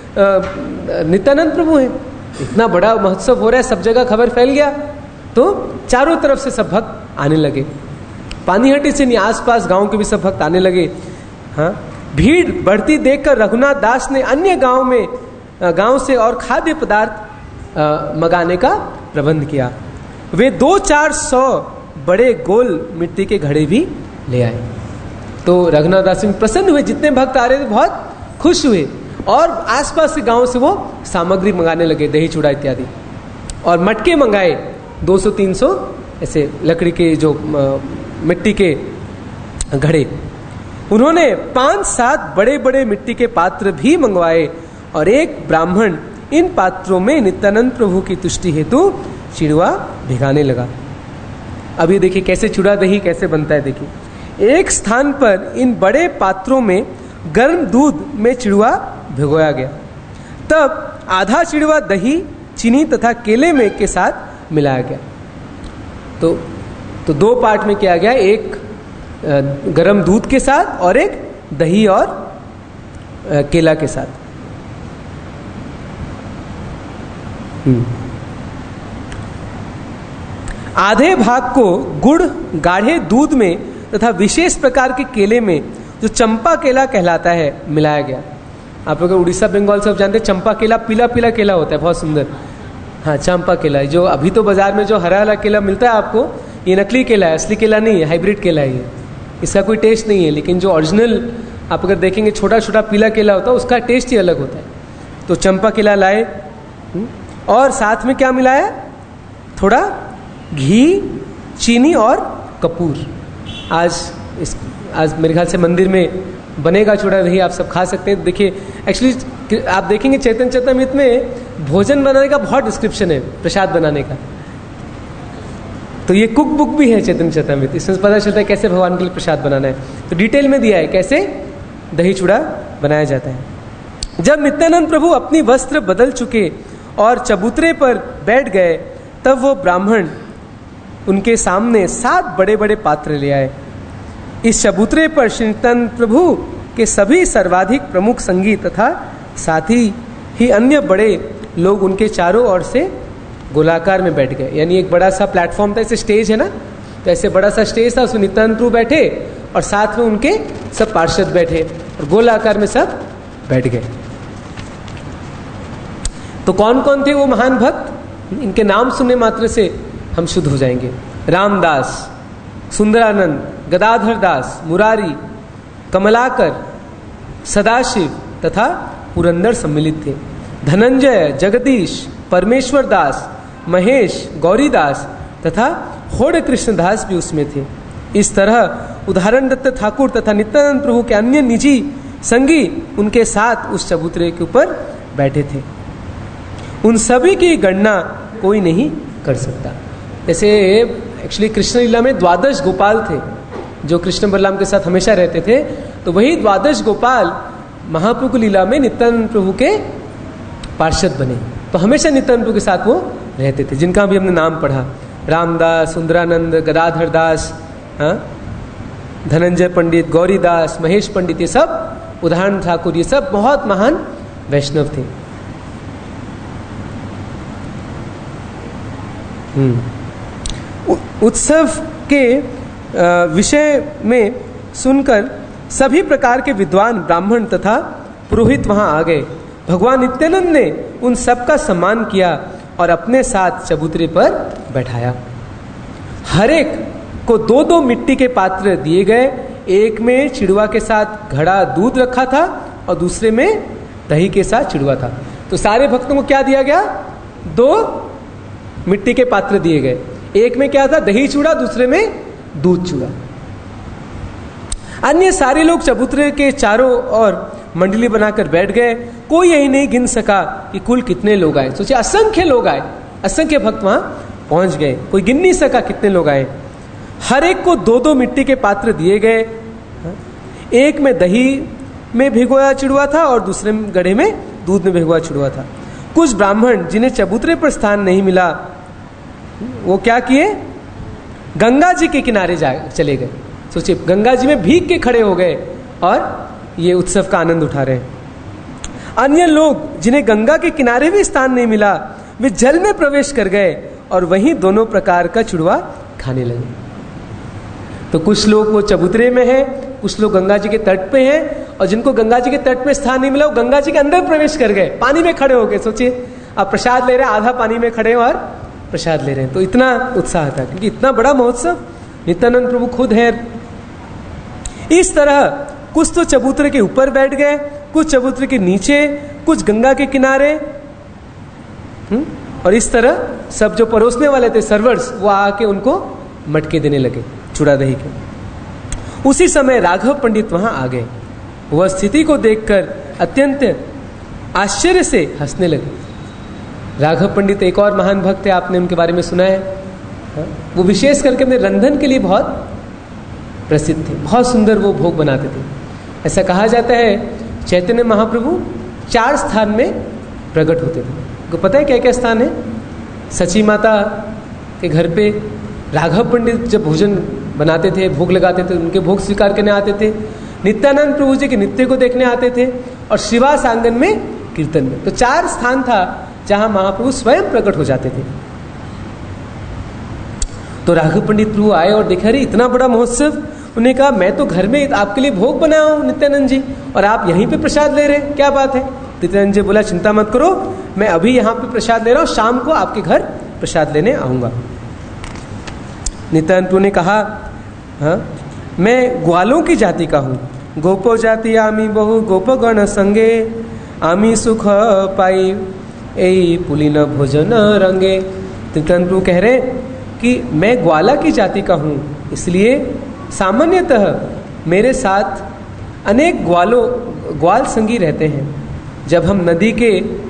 नित्यानंद प्रभु है। इतना बड़ा महोत्सव हो रहा है, सब जगह खबर फैल गया, तो चारों तरफ से सब भक्त आने लगे। पानीहट्टी से नहीं, आसपास गांव के भी सब भक्त आने लगे। हाँ, भीड़ बढ़ती देखकर रघुनाथ दास ने अन्य गांव में गांव से और खाद्य पदार्थ मंगाने का प्रबंध किया। वे दो चार सौ बड़े गोल मिट्टी के घड़े भी ले आए। तो रघुनाथ दास प्रसन्न हुए, जितने भक्त आ रहे थे बहुत खुश हुए और आसपास के गांव से वो सामग्री मंगाने लगे, दही चूड़ा इत्यादि। और मटके मंगाए दो सौ तीन सौ ऐसे लकड़ी के जो मिट्टी के घड़े। उन्होंने पांच सात बड़े बड़े मिट्टी के पात्र भी मंगवाए और एक ब्राह्मण इन पात्रों में नित्यानंद प्रभु की तुष्टि हेतु चिड़वा भिगाने लगा। अब ये देखिए कैसे चूड़ा दही कैसे बनता है। देखिए, एक स्थान पर इन बड़े पात्रों में गर्म दूध में चिड़वा भिगोया गया। तब आधा चिड़वा दही, चीनी तथा केले में के साथ मिलाया गया। तो तो दो पार्ट में किया गया, एक गर्म दूध के साथ और एक दही और केला के साथ। आधे भाग को गुड़ गाढ़े दूध में तथा विशेष प्रकार के केले में जो चंपा केला कहलाता है मिलाया गया। आप लोग उड़ीसा बंगाल सब जानते हैं, चंपा केला पीला पीला केला होता है, बहुत सुंदर। हाँ, चंपा केला, जो अभी तो बाजार में जो हरा हरा केला मिलता है आपको, ये नकली केला है, असली केला नहीं है, हाइब्रिड केला है ये। इसका कोई टेस्ट नहीं है, लेकिन जो ओरिजिनल आप अगर देखेंगे छोटा छोटा पीला केला होता है, उसका टेस्ट ही अलग होता है। तो चंपा केला लाए और साथ में क्या मिलाया, थोड़ा घी, चीनी और कपूर। आज इस आज मेरे ख्याल से मंदिर में बनेगा चूड़ा दही, आप सब खा सकते हैं। देखिए, एक्चुअली आप देखेंगे चैतन्य चरितामृत में भोजन बनाने का बहुत डिस्क्रिप्शन है, प्रसाद बनाने का। तो ये कुक बुक भी है चैतन्य चरितामृत, इसमें पता चलता है कैसे भगवान के लिए प्रसाद बनाना है। तो डिटेल में दिया है कैसे दही चूड़ा बनाया जाता है। जब नित्यानंद प्रभु अपनी वस्त्र बदल चुके और चबूतरे पर बैठ गए, तब वो ब्राह्मण उनके सामने सात बड़े बड़े पात्र ले आए। इस चबूतरे पर श्री नित्यानंद प्रभु के सभी सर्वाधिक प्रमुख संगी तथा साथ ही, ही अन्य बड़े लोग उनके चारों ओर से गोलाकार में बैठ गए। यानी एक बड़ा सा प्लेटफॉर्म था, ऐसे स्टेज है ना, तो ऐसे बड़ा सा स्टेज था, उसमें नित्यानंद प्रभु बैठे और साथ में उनके सब पार्षद बैठे और गोलाकार में सब बैठ गए। तो कौन कौन थे वो महान भक्त? इनके नाम सुनने मात्र से हम शुद्ध हो जाएंगे। रामदास, सुंदरानंद, गदाधर दास, मुरारी, कमलाकर, सदाशिव तथा पुरंदर सम्मिलित थे। धनंजय, जगदीश, परमेश्वर दास, महेश, गौरीदास तथा होड़ कृष्णदास भी उसमें थे। इस तरह उदाहरण दत्त ठाकुर तथा नित्यानंद प्रभु के अन्य निजी संगी उनके साथ उस चबूतरे के ऊपर बैठे थे। उन सभी की गणना कोई नहीं कर सकता। जैसे एक्चुअली कृष्ण लीला में द्वादश गोपाल थे जो कृष्ण बलराम के साथ हमेशा रहते थे, तो वही द्वादश गोपाल महाप्रभु लीला में नित्यानंद प्रभु के पार्षद बने। तो हमेशा नित्यानंद प्रभु के साथ वो रहते थे, जिनका भी हमने नाम पढ़ा, रामदास, सुंदरानंद, गदाधर दास, धनंजय पंडित, गौरीदास, महेश पंडित, ये सब उदाहरण ठाकुर, ये सब बहुत महान वैष्णव थे। हम्म उत्सव के विषय में सुनकर सभी प्रकार के विद्वान ब्राह्मण तथा पुरोहित वहां आ गए। भगवान नित्यानंद ने उन सब का सम्मान किया और अपने साथ चबूतरे पर बैठाया। हर एक को दो दो मिट्टी के पात्र दिए गए। एक में चिड़वा के साथ घड़ा दूध रखा था और दूसरे में दही के साथ चिड़वा था। तो सारे भक्तों को क्या दिया गया? दो मिट्टी के पात्र दिए गए। एक में क्या था? दही चूड़ा, दूसरे में दूध चूड़ा। अन्य सारे लोग चबूतरे के चारों ओर मंडली बनाकर बैठ गए। कोई यही नहीं गिन सका कि कुल कितने लोग आए। सोचिए, असंख्य लोग आए, असंख्य भक्त वहां पहुंच गए, कोई गिन नहीं सका कितने लोग आए। हर एक को दो दो मिट्टी के पात्र दिए गए। एक में दही में भिगोया चिड़वा था और दूसरे गड्ढे में दूध में भिगोया चिड़वा था। कुछ ब्राह्मण जिन्हें चबूतरे पर स्थान नहीं मिला, वो क्या किए? गंगा जी के किनारे जा चले गए। सोचिए, गंगा जी में भीग के खड़े हो गए और ये उत्सव का आनंद उठा रहे हैं। अन्य लोग जिन्हें गंगा के किनारे भी स्थान नहीं मिला, वे जल में प्रवेश कर गए और वहीं दोनों प्रकार का चिड़वा खाने लगे। तो कुछ लोग वो चबूतरे में हैं, कुछ लोग गंगा जी के तट पे हैं, और जिनको गंगा जी के तट पे स्थान नहीं मिला वो गंगा जी के अंदर प्रवेश कर गए, पानी में खड़े हो गए। सोचिए, आप प्रसाद ले रहे हैं, आधा पानी में खड़े और प्रसाद ले रहे हैं। तो इतना उत्साह था क्योंकि इतना बड़ा महोत्सव, नित्यानंद प्रभु खुद है। इस तरह कुछ तो चबूतरे के ऊपर बैठ गए, कुछ चबूतरे के नीचे, कुछ गंगा के किनारे, हुँ? और इस तरह सब जो परोसने वाले थे सर्वर्स, वो आके उनको मटके देने लगे चूड़ा दही के। उसी समय राघव पंडित वहां आ गए। वह स्थिति को देखकर अत्यंत आश्चर्य से हंसने लगे। राघव पंडित एक और महान भक्त थे, आपने उनके बारे में सुना है। वो विशेष करके अपने रंधन के लिए बहुत प्रसिद्ध थे, बहुत सुंदर वो भोग बनाते थे। ऐसा कहा जाता है चैतन्य महाप्रभु चार स्थान में प्रकट होते थे। आपको पता है क्या क्या स्थान है? सची माता के घर पे राघव पंडित जब भोजन बनाते थे, भोग लगाते थे, उनके भोग स्वीकार करने आते थे। नित्यानंद प्रभु जी के नृत्य को देखने आते थे और श्रीवास आंगन में कीर्तन में। तो चार स्थान था जहां महाप्रभु स्वयं प्रकट हो जाते थे। तो राघव पंडित प्रभु आए और देखा, अरे इतना बड़ा महोत्सव। उन्हें कहा, मैं तो घर में आपके लिए भोग बनाया हूं नित्यानंद जी, और आप यहीं पे प्रसाद ले रहे हैं, क्या बात है? नित्यानंद जी बोला, चिंता मत करो, मैं अभी यहाँ पे प्रसाद ले रहा हूँ, शाम को आपके घर प्रसाद लेने आऊंगा। नित्यानंद प्रभु ने कहा, हाँ, मैं ग्वालों की जाति का हूँ। गोपो जाति आमी बहु गोपगण संगे, आमी सुख पाई ए पुलिन भोजन रंगे। नित्यानंद प्रभु कह रहे कि मैं ग्वाला की जाति का हूँ, इसलिए सामान्यतः मेरे साथ अनेक ग्वालों ग्वाल संगी रहते हैं। जब हम नदी के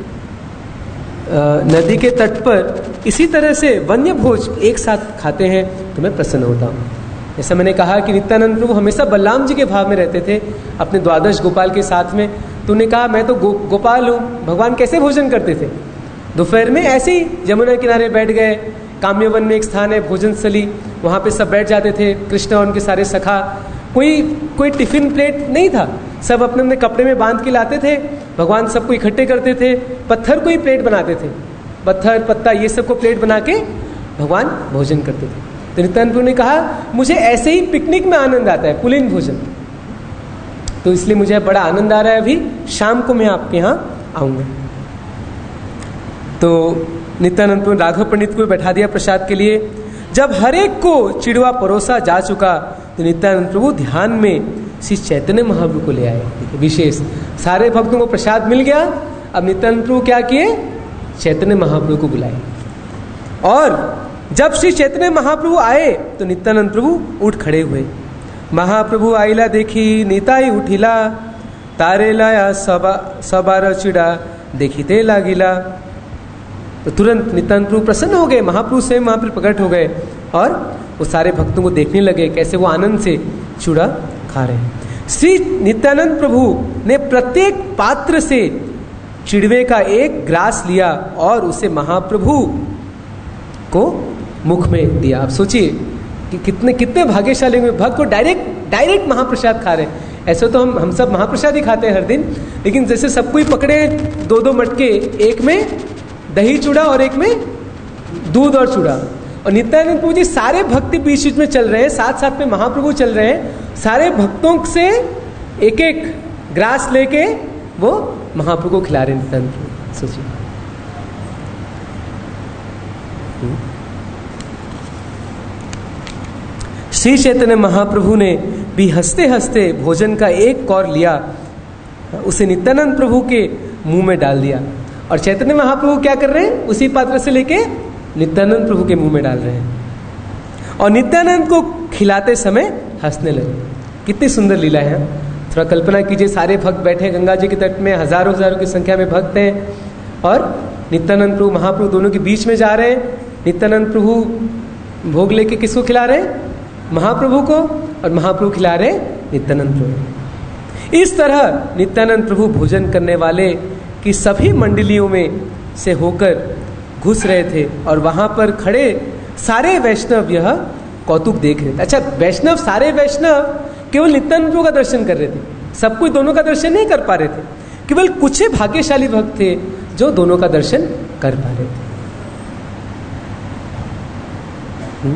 नदी के तट पर इसी तरह से वन्य भोज एक साथ खाते हैं तो मैं प्रसन्न होता हूँ। जैसा मैंने कहा कि नित्यानंद प्रभु हमेशा बलराम जी के भाव में रहते थे अपने द्वादश गोपाल के साथ में। तो उन्हें कहा, मैं तो गो, गोपाल हूँ। भगवान कैसे भोजन करते थे? दोपहर में ऐसे ही जमुना किनारे बैठ गए। काम्यवन में एक स्थान है भोजन स्थली, वहाँ पे सब बैठ जाते थे, कृष्ण और उनके सारे सखा। कोई कोई टिफिन प्लेट नहीं था, सब अपने अपने कपड़े में बांध के लाते थे। भगवान सबको इकट्ठे करते थे, पत्थर को ही प्लेट बनाते थे, पत्थर पत्ता ये सबको प्लेट बना के भगवान भोजन करते थे। तो नित्यानंद प्रभु ने कहा मुझे ऐसे ही पिकनिक में आनंद आता है, पुलिंग भोजन, तो इसलिए मुझे बड़ा आनंद आ रहा है, अभी शाम को मैं आपके यहाँ आऊँगा। तो नित्यानंद प्रभु राघव पंडित को बैठा दिया प्रसाद के लिए। जब हर एक को चिड़वा परोसा जा चुका तो नित्यानंद प्रभु ध्यान में श्री चैतन्य महाप्रभु को ले आए। विशेष सारे भक्तों को प्रसाद मिल गया, अब नित्यानंद प्रभु क्या किए, चैतन्य महाप्रभु को बुलाए। और जब श्री चैतन्य महाप्रभु आए तो नित्यानंद प्रभु उठ खड़े हुए। महाप्रभु आइला देखी निताई उठिला, तारे लाया सबा सबार चिड़ा देखिते लागिला। तो तुरंत नित्यानंद प्रभु प्रसन्न हो गए, महाप्रभु से वहां पर प्रकट हो गए और वो सारे भक्तों को देखने लगे कैसे वो आनंद से चूड़ा खा रहे हैं। श्री नित्यानंद प्रभु ने प्रत्येक पात्र से चिड़वे का एक ग्रास लिया और उसे महाप्रभु को मुख में दिया। आप सोचिए कि कितने कितने भाग्यशाली भक्त को डायरेक्ट डायरेक्ट महाप्रसाद खा रहे हैं। ऐसे तो हम हम सब महाप्रसाद ही खाते हैं हर दिन, लेकिन जैसे सब कोई पकड़े दो दो मटके, एक में दही चूड़ा और एक में दूध और चूड़ा, और नित्यानंद प्रभु जी सारे भक्ति बीच बीच में चल रहे हैं, साथ साथ में महाप्रभु चल रहे हैं, सारे भक्तों से एक एक ग्रास लेके वो महाप्रभु को खिला रहे हैं नित्यानंद प्रभु। सोचिए श्री चैतन्य महाप्रभु ने भी हंसते हंसते भोजन का एक कौर लिया, उसे नित्यानंद प्रभु के मुंह में डाल दिया, और चैतन्य महाप्रभु क्या कर रहे हैं, उसी पात्र से लेके नित्यानंद प्रभु के मुंह में डाल रहे हैं और नित्यानंद को खिलाते समय हंसने लगे। कितनी सुंदर लीला है। थोड़ा कल्पना कीजिए, सारे भक्त बैठे गंगा जी के तट में, हजारों हजारों की संख्या में भक्त हैं और नित्यानंद प्रभु महाप्रभु दोनों के बीच में जा रहे हैं। नित्यानंद प्रभु भोग लेके किसको खिला रहे हैं, महाप्रभु को, और महाप्रभु खिला रहे नित्यानंद प्रभु। इस तरह नित्यानंद प्रभु भोजन करने वाले की सभी मंडलियों में से होकर घुस रहे थे और वहां पर खड़े सारे वैष्णव यह कौतुक देख रहे थे। अच्छा, वैष्णव सारे वैष्णव केवल नित्यानंद प्रभु का दर्शन कर रहे थे, सब कोई दोनों का दर्शन नहीं कर पा रहे थे, केवल कुछ ही भाग्यशाली भक्त थे जो दोनों का दर्शन कर पा रहे थे। हुँ?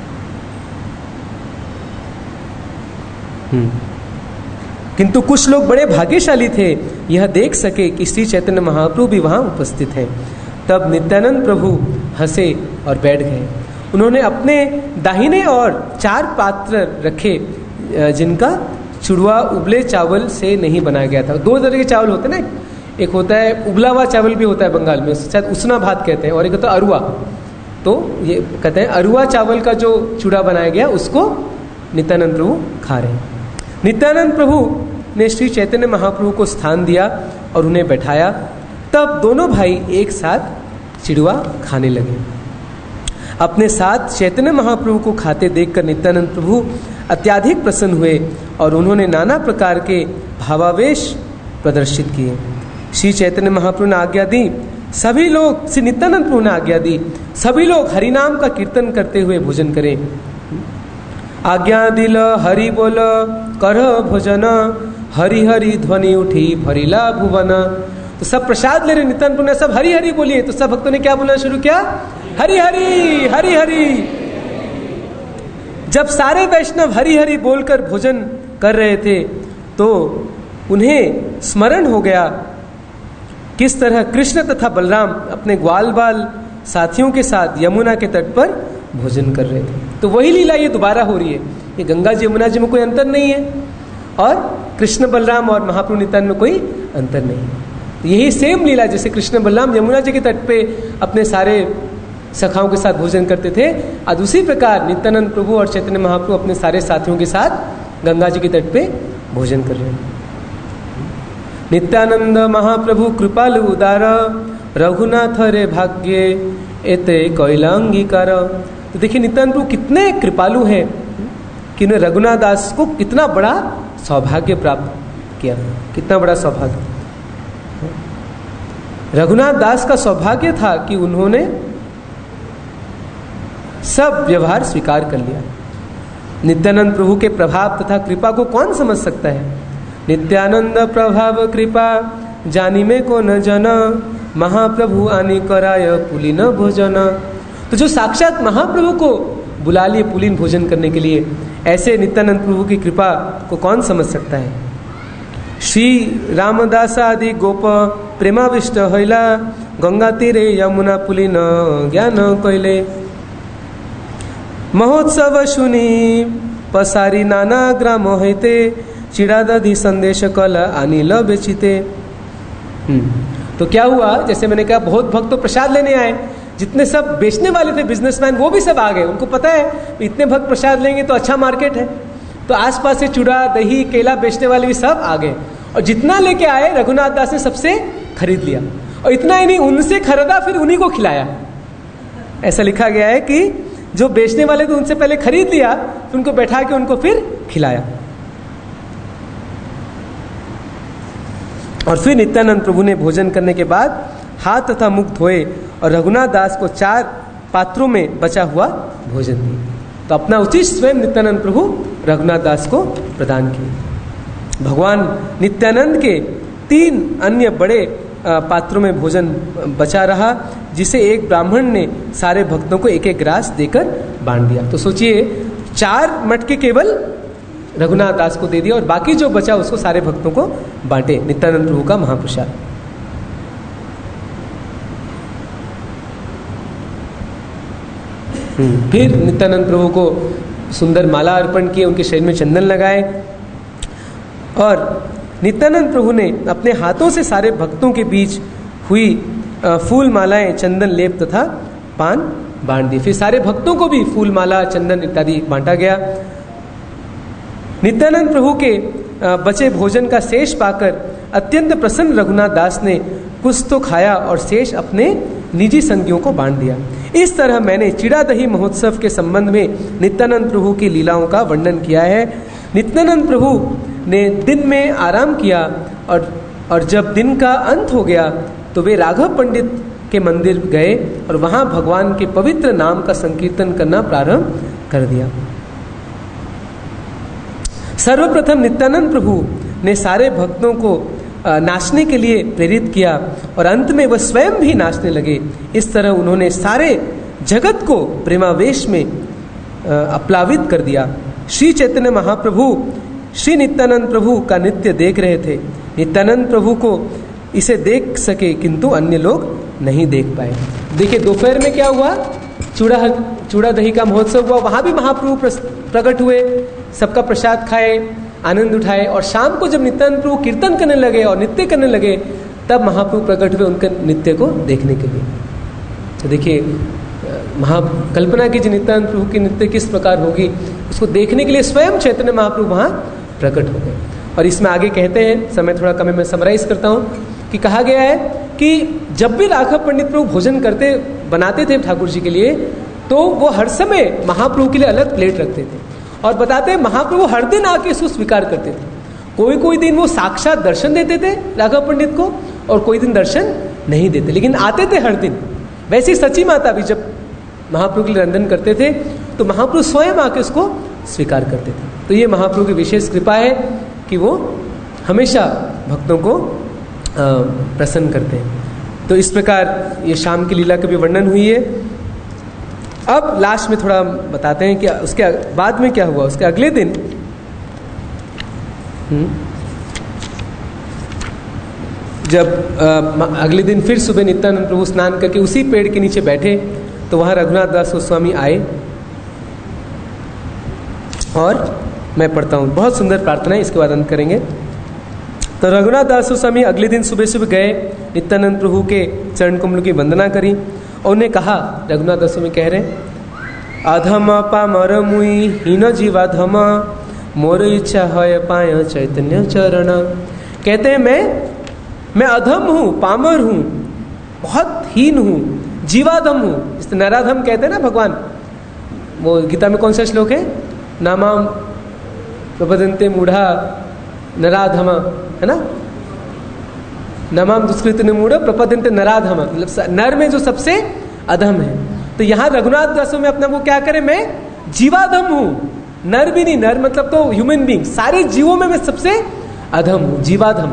हुँ? किंतु कुछ लोग बड़े भाग्यशाली थे, यह देख सके कि श्री चैतन्य महाप्रभु भी वहां उपस्थित हैं। तब नित्यानंद प्रभु हंसे और बैठ गए। उन्होंने अपने दाहिने और चार पात्र रखे जिनका चुड़वा उबले चावल से नहीं बनाया गया था। दो तरह के चावल होते हैं ना, एक होता है उबला हुआ चावल भी होता है बंगाल में, शायद उसना भात कहते हैं, और एक होता है अरुआ। तो ये कहते हैं अरुआ चावल का जो चूड़ा बनाया गया उसको नित्यानंद प्रभु खा रहे हैं। नित्यानंद प्रभु ने श्री चैतन्य महाप्रभु को स्थान दिया और उन्हें बैठाया। तब दोनों भाई एक साथ चिड़वा खाने लगे। अपने साथ चैतन्य महाप्रभु को खाते देखकर नित्यानंद प्रभु अत्याधिक प्रसन्न हुए और उन्होंने नाना प्रकार के भावावेश प्रदर्शित किए। श्री चैतन्य महाप्रभु ने आज्ञा दी, सभी लोग श्री नित्यानंद प्रभु ने आज्ञा दी सभी लोग हरिनाम का कीर्तन करते हुए भोजन करें। आज्ञा दिल हरि बोल कर भोजन, हरि हरि ध्वनि उठी फरिला भुवन। तो सब प्रसाद ले रहे नित्यानंद प्रभु ने, सब हरि हरि बोलिए। तो सब भक्तों ने क्या बोलना शुरू किया, हरि हरि हरि हरि। जब सारे वैष्णव हरि हरि बोलकर भोजन कर रहे थे तो उन्हें स्मरण हो गया किस तरह कृष्ण तथा बलराम अपने ग्वाल बाल साथियों के साथ यमुना के तट पर भोजन कर रहे थे। तो वही लीला ये दोबारा हो रही है। ये गंगा जी यमुना जी में कोई अंतर नहीं है और कृष्ण बलराम और महाप्रभु नित्यानंद में कोई अंतर नहीं है। तो यही सेम लीला, जैसे कृष्ण बलराम यमुना जी के तट पे अपने सारे सखाओं के साथ भोजन करते थे, आज उसी प्रकार नित्यानंद प्रभु और चैतन्य महाप्रभु अपने सारे साथियों के साथ गंगा जी के तट पे भोजन कर रहे हैं। नित्यानंद महाप्रभु कृपालु उदार, रघुनाथ रे भाग्य एते कैलांगीकार। तो देखिए नित्यानंद प्रभु कितने कृपालु हैं कि उन्हें रघुनाथ दास को कितना बड़ा सौभाग्य प्राप्त किया, कितना बड़ा सौभाग्य। रघुनाथ दास का सौभाग्य था कि उन्होंने सब व्यवहार स्वीकार कर लिया। नित्यानंद प्रभु के प्रभाव तथा कृपा को कौन समझ सकता है। नित्यानंद प्रभाव कृपा जानी में को न जन, महाप्रभु आनी कराय पुलिन भोजन। तो जो साक्षात महाप्रभु को बुला लिए पुलिन भोजन करने के लिए। ऐसे नित्यानंद प्रभु की कृपा को कौन समझ सकता है। श्री रामदास आदि गोप प्रेमाविष्ट हैला, गंगा तीरे यमुना पुलिन ज्ञान कैले। महोत्सव सुनी पसारी नाना ग्राम हैते, चिड़ादधि संदेश कला अनिल बेचिते। तो क्या हुआ, जैसे मैंने कहा बहुत भक्त तो प्रसाद लेने आए, जितने सब बेचने वाले थे बिजनेसमैन वो भी सब आ गए। उनको पता है इतने भक्त प्रसाद लेंगे तो अच्छा मार्केट है, तो आसपास से चूड़ा दही केला बेचने वाले भी सब आ गए। और जितना लेके आए रघुनाथ दास ने सबसे खरीद लिया, और इतना ही नहीं उनसे खरीदा फिर उन्हीं को खिलाया। ऐसा लिखा गया है कि जो बेचने वाले थे उनसे पहले खरीद लिया, फिर उनको बैठा के उनको फिर खिलाया। और फिर नित्यानंद प्रभु ने भोजन करने के बाद हाथ तथा मुख धोए और रघुनाथ दास को चार पात्रों में बचा हुआ भोजन दिया। तो अपना उचित स्वयं नित्यानंद प्रभु रघुनाथ दास को प्रदान किए। भगवान नित्यानंद के तीन अन्य बड़े पात्रों में भोजन बचा रहा, जिसे एक ब्राह्मण ने सारे भक्तों को एक एक ग्रास देकर बांट दिया। तो सोचिए चार मटके केवल रघुनाथ दास को दे दिया और बाकी जो बचा उसको सारे भक्तों को बांटे। नित्यानंद प्रभु का महाप्रसाद। फिर नित्यानंद प्रभु को सुंदर माला अर्पण किए, उनके शरीर में चंदन लगाए और नित्यानंद प्रभु ने अपने हाथों से सारे भक्तों के बीच हुई फूल मालाएं, चंदन लेप तथा पान बांट दी। फिर सारे भक्तों को भी फूल माला चंदन इत्यादि बांटा गया। नित्यानंद प्रभु के बचे भोजन का शेष पाकर अत्यंत प्रसन्न रघुनाथ दास ने कुछ तो खाया और शेष अपने निजी संगियों को बांट दिया। इस तरह मैंने चिड़ा दही महोत्सव के संबंध में नित्यानंद प्रभु की लीलाओं का वर्णन किया है। नित्यानंद प्रभु ने दिन में आराम किया और और जब दिन का अंत हो गया तो वे राघव पंडित के मंदिर गए और वहां भगवान के पवित्र नाम का संकीर्तन करना प्रारंभ कर दिया। सर्वप्रथम नित्यानंद प्रभु ने सारे भक्तों को नाचने के लिए प्रेरित किया और अंत में वह स्वयं भी नाचने लगे। इस तरह उन्होंने सारे जगत को प्रेमावेश में अप्लावित कर दिया। श्री चैतन्य महाप्रभु श्री नित्यानंद प्रभु का नृत्य देख रहे थे। नित्यानंद प्रभु को इसे देख सके किंतु अन्य लोग नहीं देख पाए। देखिए दोपहर में क्या हुआ, चूड़ा चूड़ा दही का महोत्सव हुआ, वहां भी महाप्रभु प्रकट हुए, सबका प्रसाद खाए, आनंद उठाए। और शाम को जब नित्यानंद प्रभु कीर्तन करने लगे और नृत्य करने लगे तब महाप्रभु प्रकट हुए उनके नृत्य को देखने के लिए। तो देखिए महा कल्पना कीजिए नित्यानंद प्रभु की नृत्य किस प्रकार होगी, उसको देखने के लिए स्वयं चैतन्य महाप्रभु वहां प्रकट हो गए। और इसमें आगे कहते हैं, समय थोड़ा कम है मैं समराइज करता हूँ, कि कहा गया है कि जब भी राघव पंडित प्रभु भोजन करते बनाते थे ठाकुर जी के लिए, तो वो हर समय महाप्रभु के लिए अलग प्लेट रखते थे और बताते हैं महाप्रभु हर दिन आके इसको स्वीकार करते थे। कोई कोई दिन वो साक्षात दर्शन देते थे राघव पंडित को और कोई दिन दर्शन नहीं देते, लेकिन आते थे हर दिन। वैसे सची माता भी जब महाप्रभु के लिए रंधन करते थे तो महाप्रभु स्वयं आके उसको स्वीकार करते थे। तो ये महाप्रभु की विशेष कृपा है कि वो हमेशा भक्तों को प्रसन्न करते हैं। तो इस प्रकार ये शाम की लीला का भी वर्णन हुई है। अब लास्ट में थोड़ा बताते हैं कि उसके बाद में क्या हुआ। उसके अगले दिन जब आ, अगले दिन फिर सुबह नित्यानंद प्रभु स्नान करके उसी पेड़ के नीचे बैठे तो वहां रघुनाथ दास गोस्वामी आए और मैं पढ़ता हूँ, बहुत सुंदर प्रार्थना है, इसके बाद अंत करेंगे। तो रघुनाथ दास गोस्वामी अगले दिन सुबह सुबह गए, नित्यानंद प्रभु के चरण कमलों की वंदना करी और उन्हें कहा, रघुनाथ दास गोस्वामी कह रहे, अधम पामर मुई हीन जीवाधम मोर इच्छा है पाय चैतन्य चरण। कहते हैं मैं मैं अधम हूँ, पामर हूँ, बहुत हीन हूँ, जीवाधम हूँ। इस नराधम कहते हैं ना भगवान, वो गीता में कौन सा श्लोक है, नामाम प्रपदन्ते मूढ़ा नराधम, है ना, नमाम दुष्कृत मूढ़ प्रपदन्ते नराधम, मतलब नर में जो सबसे अधम है। तो यहाँ रघुनाथ दास में अपना वो क्या करे, मैं जीवाधम हूँ, नर भी नहीं, नर मतलब तो ह्यूमन बींग, सारे जीवों में मैं सबसे अधम हूँ, जीवाधम।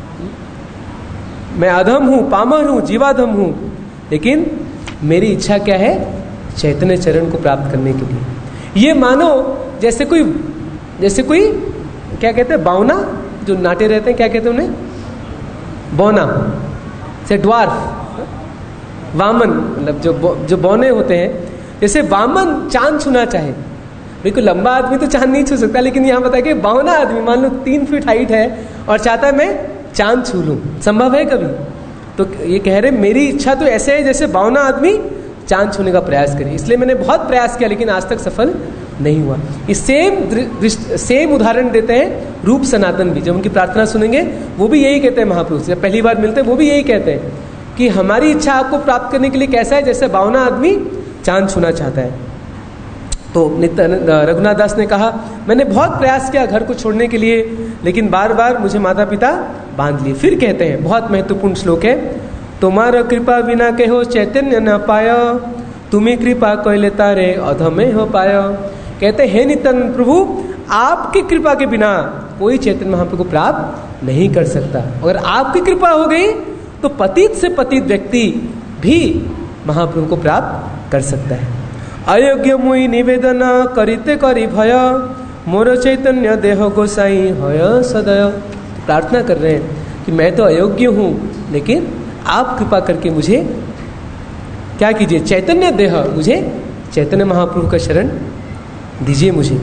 मैं अधम हूँ, पामर हूँ, जीवाधम हूँ, लेकिन मेरी इच्छा क्या है, चैतन्य चरण को प्राप्त करने के लिए। ये मानो जैसे कोई जैसे कोई क्या कहते हैं, बावना जो नाटे रहते हैं, क्या कहते हैं उन्हें, बौना से ड्वार्फ, वामन, मतलब जो जो बौने होते हैं, जैसे वामन चांद छूना चाहे। बिल्कुल लंबा आदमी तो चांद नहीं छू सकता, लेकिन यहाँ बताया कि बावना आदमी मान लो तीन फीट हाइट है और चाहता है मैं चांद छू लूं, संभव है कभी? तो ये कह रहे मेरी इच्छा तो ऐसे है जैसे बावना आदमी चांद छूने का प्रयास करे, इसलिए मैंने बहुत प्रयास किया लेकिन आज तक सफल नहीं हुआ। इस सेम सेम उदाहरण देते हैं रूप सनातन भी, जब उनकी प्रार्थना सुनेंगे वो भी यही कहते हैं महापुरुष, जब पहली बार मिलते हैं वो भी यही कहते हैं कि हमारी इच्छा आपको प्राप्त करने के लिए कैसा है, जैसे बावना आदमी चांद छूना चाहता है। तो नित्यानंद रघुनाथ दास ने कहा मैंने बहुत प्रयास किया घर को छोड़ने के लिए, लेकिन बार बार मुझे माता पिता बांध लिए। फिर कहते हैं, बहुत महत्वपूर्ण श्लोक है, तुम्हारा कृपा बिना के हो चैतन्य न पाया, तुम्हें कृपा कहले तारे अधमे हो पाया। कहते हैं नित्यानंद प्रभु आपकी कृपा के बिना कोई चैतन्य महाप्रभु को प्राप्त नहीं कर सकता। अगर आपकी कृपा हो गई तो पतित से पतित व्यक्ति भी महाप्रभु को प्राप्त कर सकता है। अयोग्य मुई निवेदन करिते करी भय, मोर चैतन्य देह गोसाई हय सदय। प्रार्थना कर रहे हैं कि मैं तो अयोग्य हूँ, लेकिन आप कृपा करके मुझे क्या कीजिए, चैतन्य देह, मुझे चैतन्य महाप्रभु का शरण दीजिए मुझे।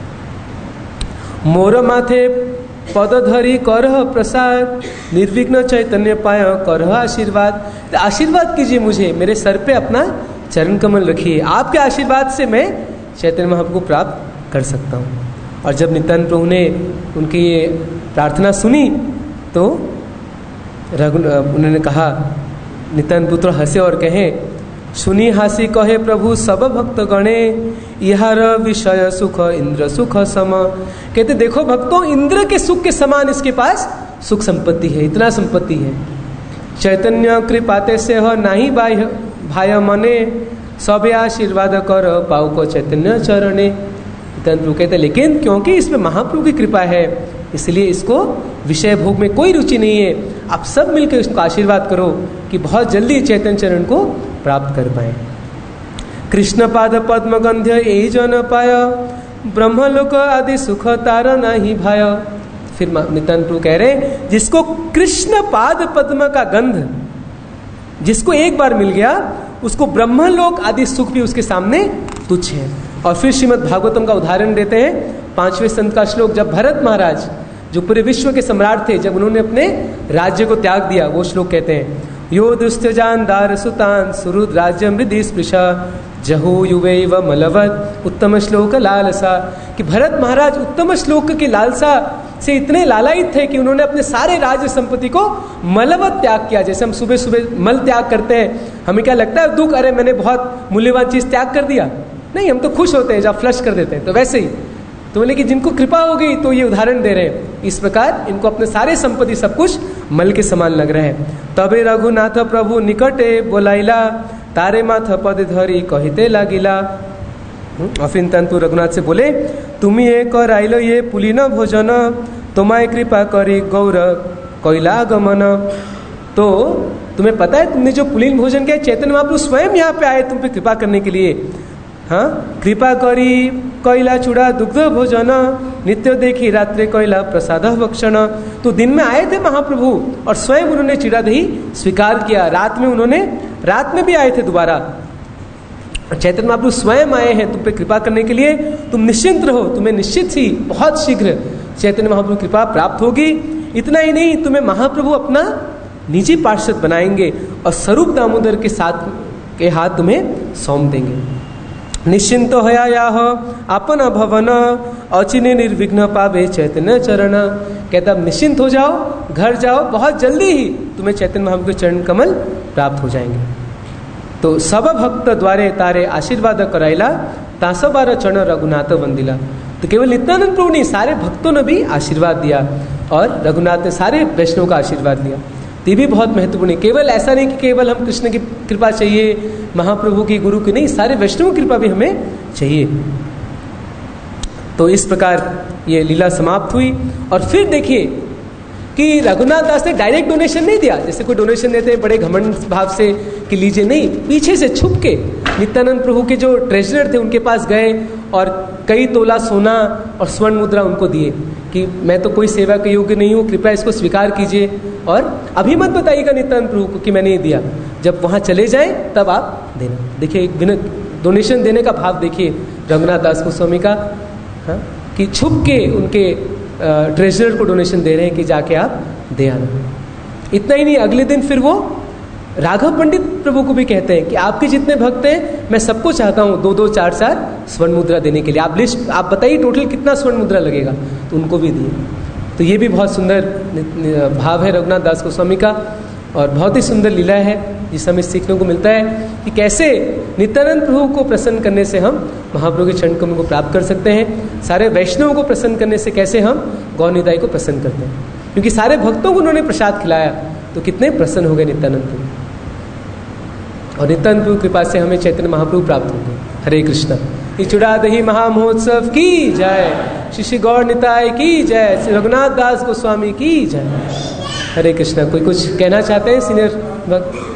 मोर माथे पद धरी करह प्रसाद, निर्विघ्न चैतन्य पाय करह आशीर्वाद। आशीर्वाद कीजिए मुझे, मेरे सर पे अपना चरण कमल रखिए, आपके आशीर्वाद से मैं चैतन्य महाप्रभु को प्राप्त कर सकता हूँ। और जब नित्यानंद प्रभु ने उनकी ये प्रार्थना सुनी तो रघु उन्होंने कहा, नित्यानंद पुत्र हंसे और कहे, सुनी हासी कहे प्रभु सब भक्त गणे, इहार विषय सुख इंद्र सुख सम। कहते देखो भक्तों, इंद्र के सुख के समान इसके पास सुख संपत्ति है, इतना संपत्ति है। चैतन्य कृपाते से हो नाही बाह्य भाय मने, सब आशीर्वाद कर पाऊ को चैतन्य चरणे। प्रभु कहते लेकिन क्योंकि इसमें महाप्रभु की कृपा है, इसलिए इसको विषय भोग में कोई रुचि नहीं है। आप सब मिलकर इसको आशीर्वाद करो कि बहुत जल्दी चैतन्य चरण को प्राप्त कर पाए। कृष्ण पाद पद्म गंध्य ए जन पाय, ब्रह्मलोक आदि सुख तार नहीं भाय। फिर नित्यानंद प्रभु कह रहे जिसको कृष्ण पाद पद्म का गंध जिसको एक बार मिल गया, उसको ब्रह्मलोक आदि सुख भी उसके सामने तुच्छ है। और फिर श्रीमद् भागवतम का उदाहरण देते हैं, पांचवें संत का श्लोक, जब भरत महाराज जो पूरे विश्व के सम्राट थे, जब उन्होंने अपने राज्य को त्याग दिया, वो श्लोक कहते हैं, यो दुस्त्यजान दार सुतान सुरुद राज्य मृदि स्पृशा, जहु युवे व मलवत उत्तम श्लोक लालसा। कि भरत महाराज उत्तम श्लोक की लालसा से इतने लालायित थे कि उन्होंने अपने सारे राज्य संपत्ति को मलवत त्याग किया। जैसे हम सुबह सुबह मल त्याग करते हैं, हमें क्या लगता है दुख, अरे मैंने बहुत मूल्यवान चीज त्याग कर दिया, नहीं, हम तो खुश होते हैं जब फ्लश कर देते हैं। तो वैसे ही तो बोले कि जिनको कृपा हो गई तो ये उदाहरण दे रहे हैं, इस प्रकार इनको अपने सारे संपत्ति सब कुछ मल के समान लग रहा है। तबे रघुनाथ प्रभु निकटे बोलाइला, तारे माथ पद धरी कहते लागिला। और फिर तंतु रघुनाथ से बोले, तुम्ही ये कराइलो ये पुलिन भोजन, तुम्हारी कृपा करी गौर कैला गमन। तो तुम्हें पता है तुमने जो पुलिन भोजन किया, चैतन्य महाप्रभु स्वयं यहाँ पे आए तुम पे कृपा करने के लिए। हाँ, कृपा करी कैला चूड़ा दुग्ध भोजन, नित्य देखी रात्रि कैला प्रसाद भक्षण। तो दिन में आए थे महाप्रभु और स्वयं उन्होंने चिड़ा दही स्वीकार किया, रात में उन्होंने रात में भी आए थे दोबारा। चैतन्य महाप्रभु स्वयं आए हैं तुम पे कृपा करने के लिए, तुम निश्चिंत रहो, तुम्हें निश्चित ही बहुत शीघ्र चैतन्य महाप्रभु कृपा प्राप्त होगी। इतना ही नहीं, तुम्हें महाप्रभु अपना निजी पार्षद बनाएंगे और स्वरूप दामोदर के साथ के हाथ तुम्हें सौंप देंगे। निश्चिंत होया या हो अपन भवन, अचिने निर्विघ्न पावे चैतन्य चरण। कहता अब निश्चिंत हो जाओ, घर जाओ, बहुत जल्दी ही तुम्हें चैतन्य महाप्रभु के चरण कमल प्राप्त हो जाएंगे। तो सब भक्त द्वारे तारे आशीर्वाद कराइला, तासो बार चरण रघुनाथ वंदिला। तो केवल नित्यानंद प्रभु ने, सारे भक्तों ने भी आशीर्वाद दिया और रघुनाथ ने सारे वैष्णव का आशीर्वाद दिया। तो ये भी बहुत महत्वपूर्ण है। केवल ऐसा नहीं कि केवल हम कृष्ण की कृपा चाहिए, महाप्रभु की, गुरु की नहीं, सारे वैष्णव की कृपा भी हमें चाहिए। तो इस प्रकार ये लीला समाप्त हुई। और फिर देखिए कि रघुनाथ दास ने डायरेक्ट डोनेशन नहीं दिया, जैसे कोई डोनेशन देते हैं बड़े घमंड भाव से कि लीजिए, नहीं, पीछे से छुप के नित्यानंद प्रभु के जो ट्रेजरर थे उनके पास गए और कई तोला सोना और स्वर्ण मुद्रा उनको दिए कि मैं तो कोई सेवा के योग्य नहीं हूँ, कृपया इसको स्वीकार कीजिए और अभी मत बताइएगा नित्यानंद प्रभु को कि मैंने ये दिया, जब वहाँ चले जाएं तब आप देना। देखिए एक बिना डोनेशन देने का भाव देखिए रघुनाथ दास गोस्वामी का, हाँ, कि छुप के उनके ट्रेजरर को डोनेशन दे रहे हैं कि जाके आप दे आना। इतना ही नहीं, अगले दिन फिर वो राघव पंडित प्रभु को भी कहते हैं कि आपके जितने भक्त हैं मैं सबको चाहता हूँ दो दो चार चार स्वर्ण मुद्रा देने के लिए, आप लिस्ट आप बताइए टोटल कितना स्वर्ण मुद्रा लगेगा, तो उनको भी दिए। तो ये भी बहुत सुंदर भाव है रघुनाथ दास गोस्वामी का और बहुत ही सुंदर लीला है जिसे हमें सीखने को मिलता है कि कैसे नित्यानंद प्रभु को प्रसन्न करने से हम महाप्रभु के चरण कमल को प्राप्त कर सकते हैं, सारे वैष्णवों को प्रसन्न करने से कैसे हम गौरनिताई को प्रसन्न करते हैं, क्योंकि सारे भक्तों को उन्होंने प्रसाद खिलाया तो कितने प्रसन्न हो गए नित्यानंद प्रभु, और नित्यानंद प्रभु कृपा से हमें चैतन्य महाप्रभु प्राप्त हो गए। हरे कृष्णा। चुड़ा दही महामहोत्सव की जय, श्री श्री गौर निताय की जय, श्री रघुनाथ दास गोस्वामी की जय। हरे कृष्णा। कोई कुछ कहना चाहते हैं सीनियर भक्त?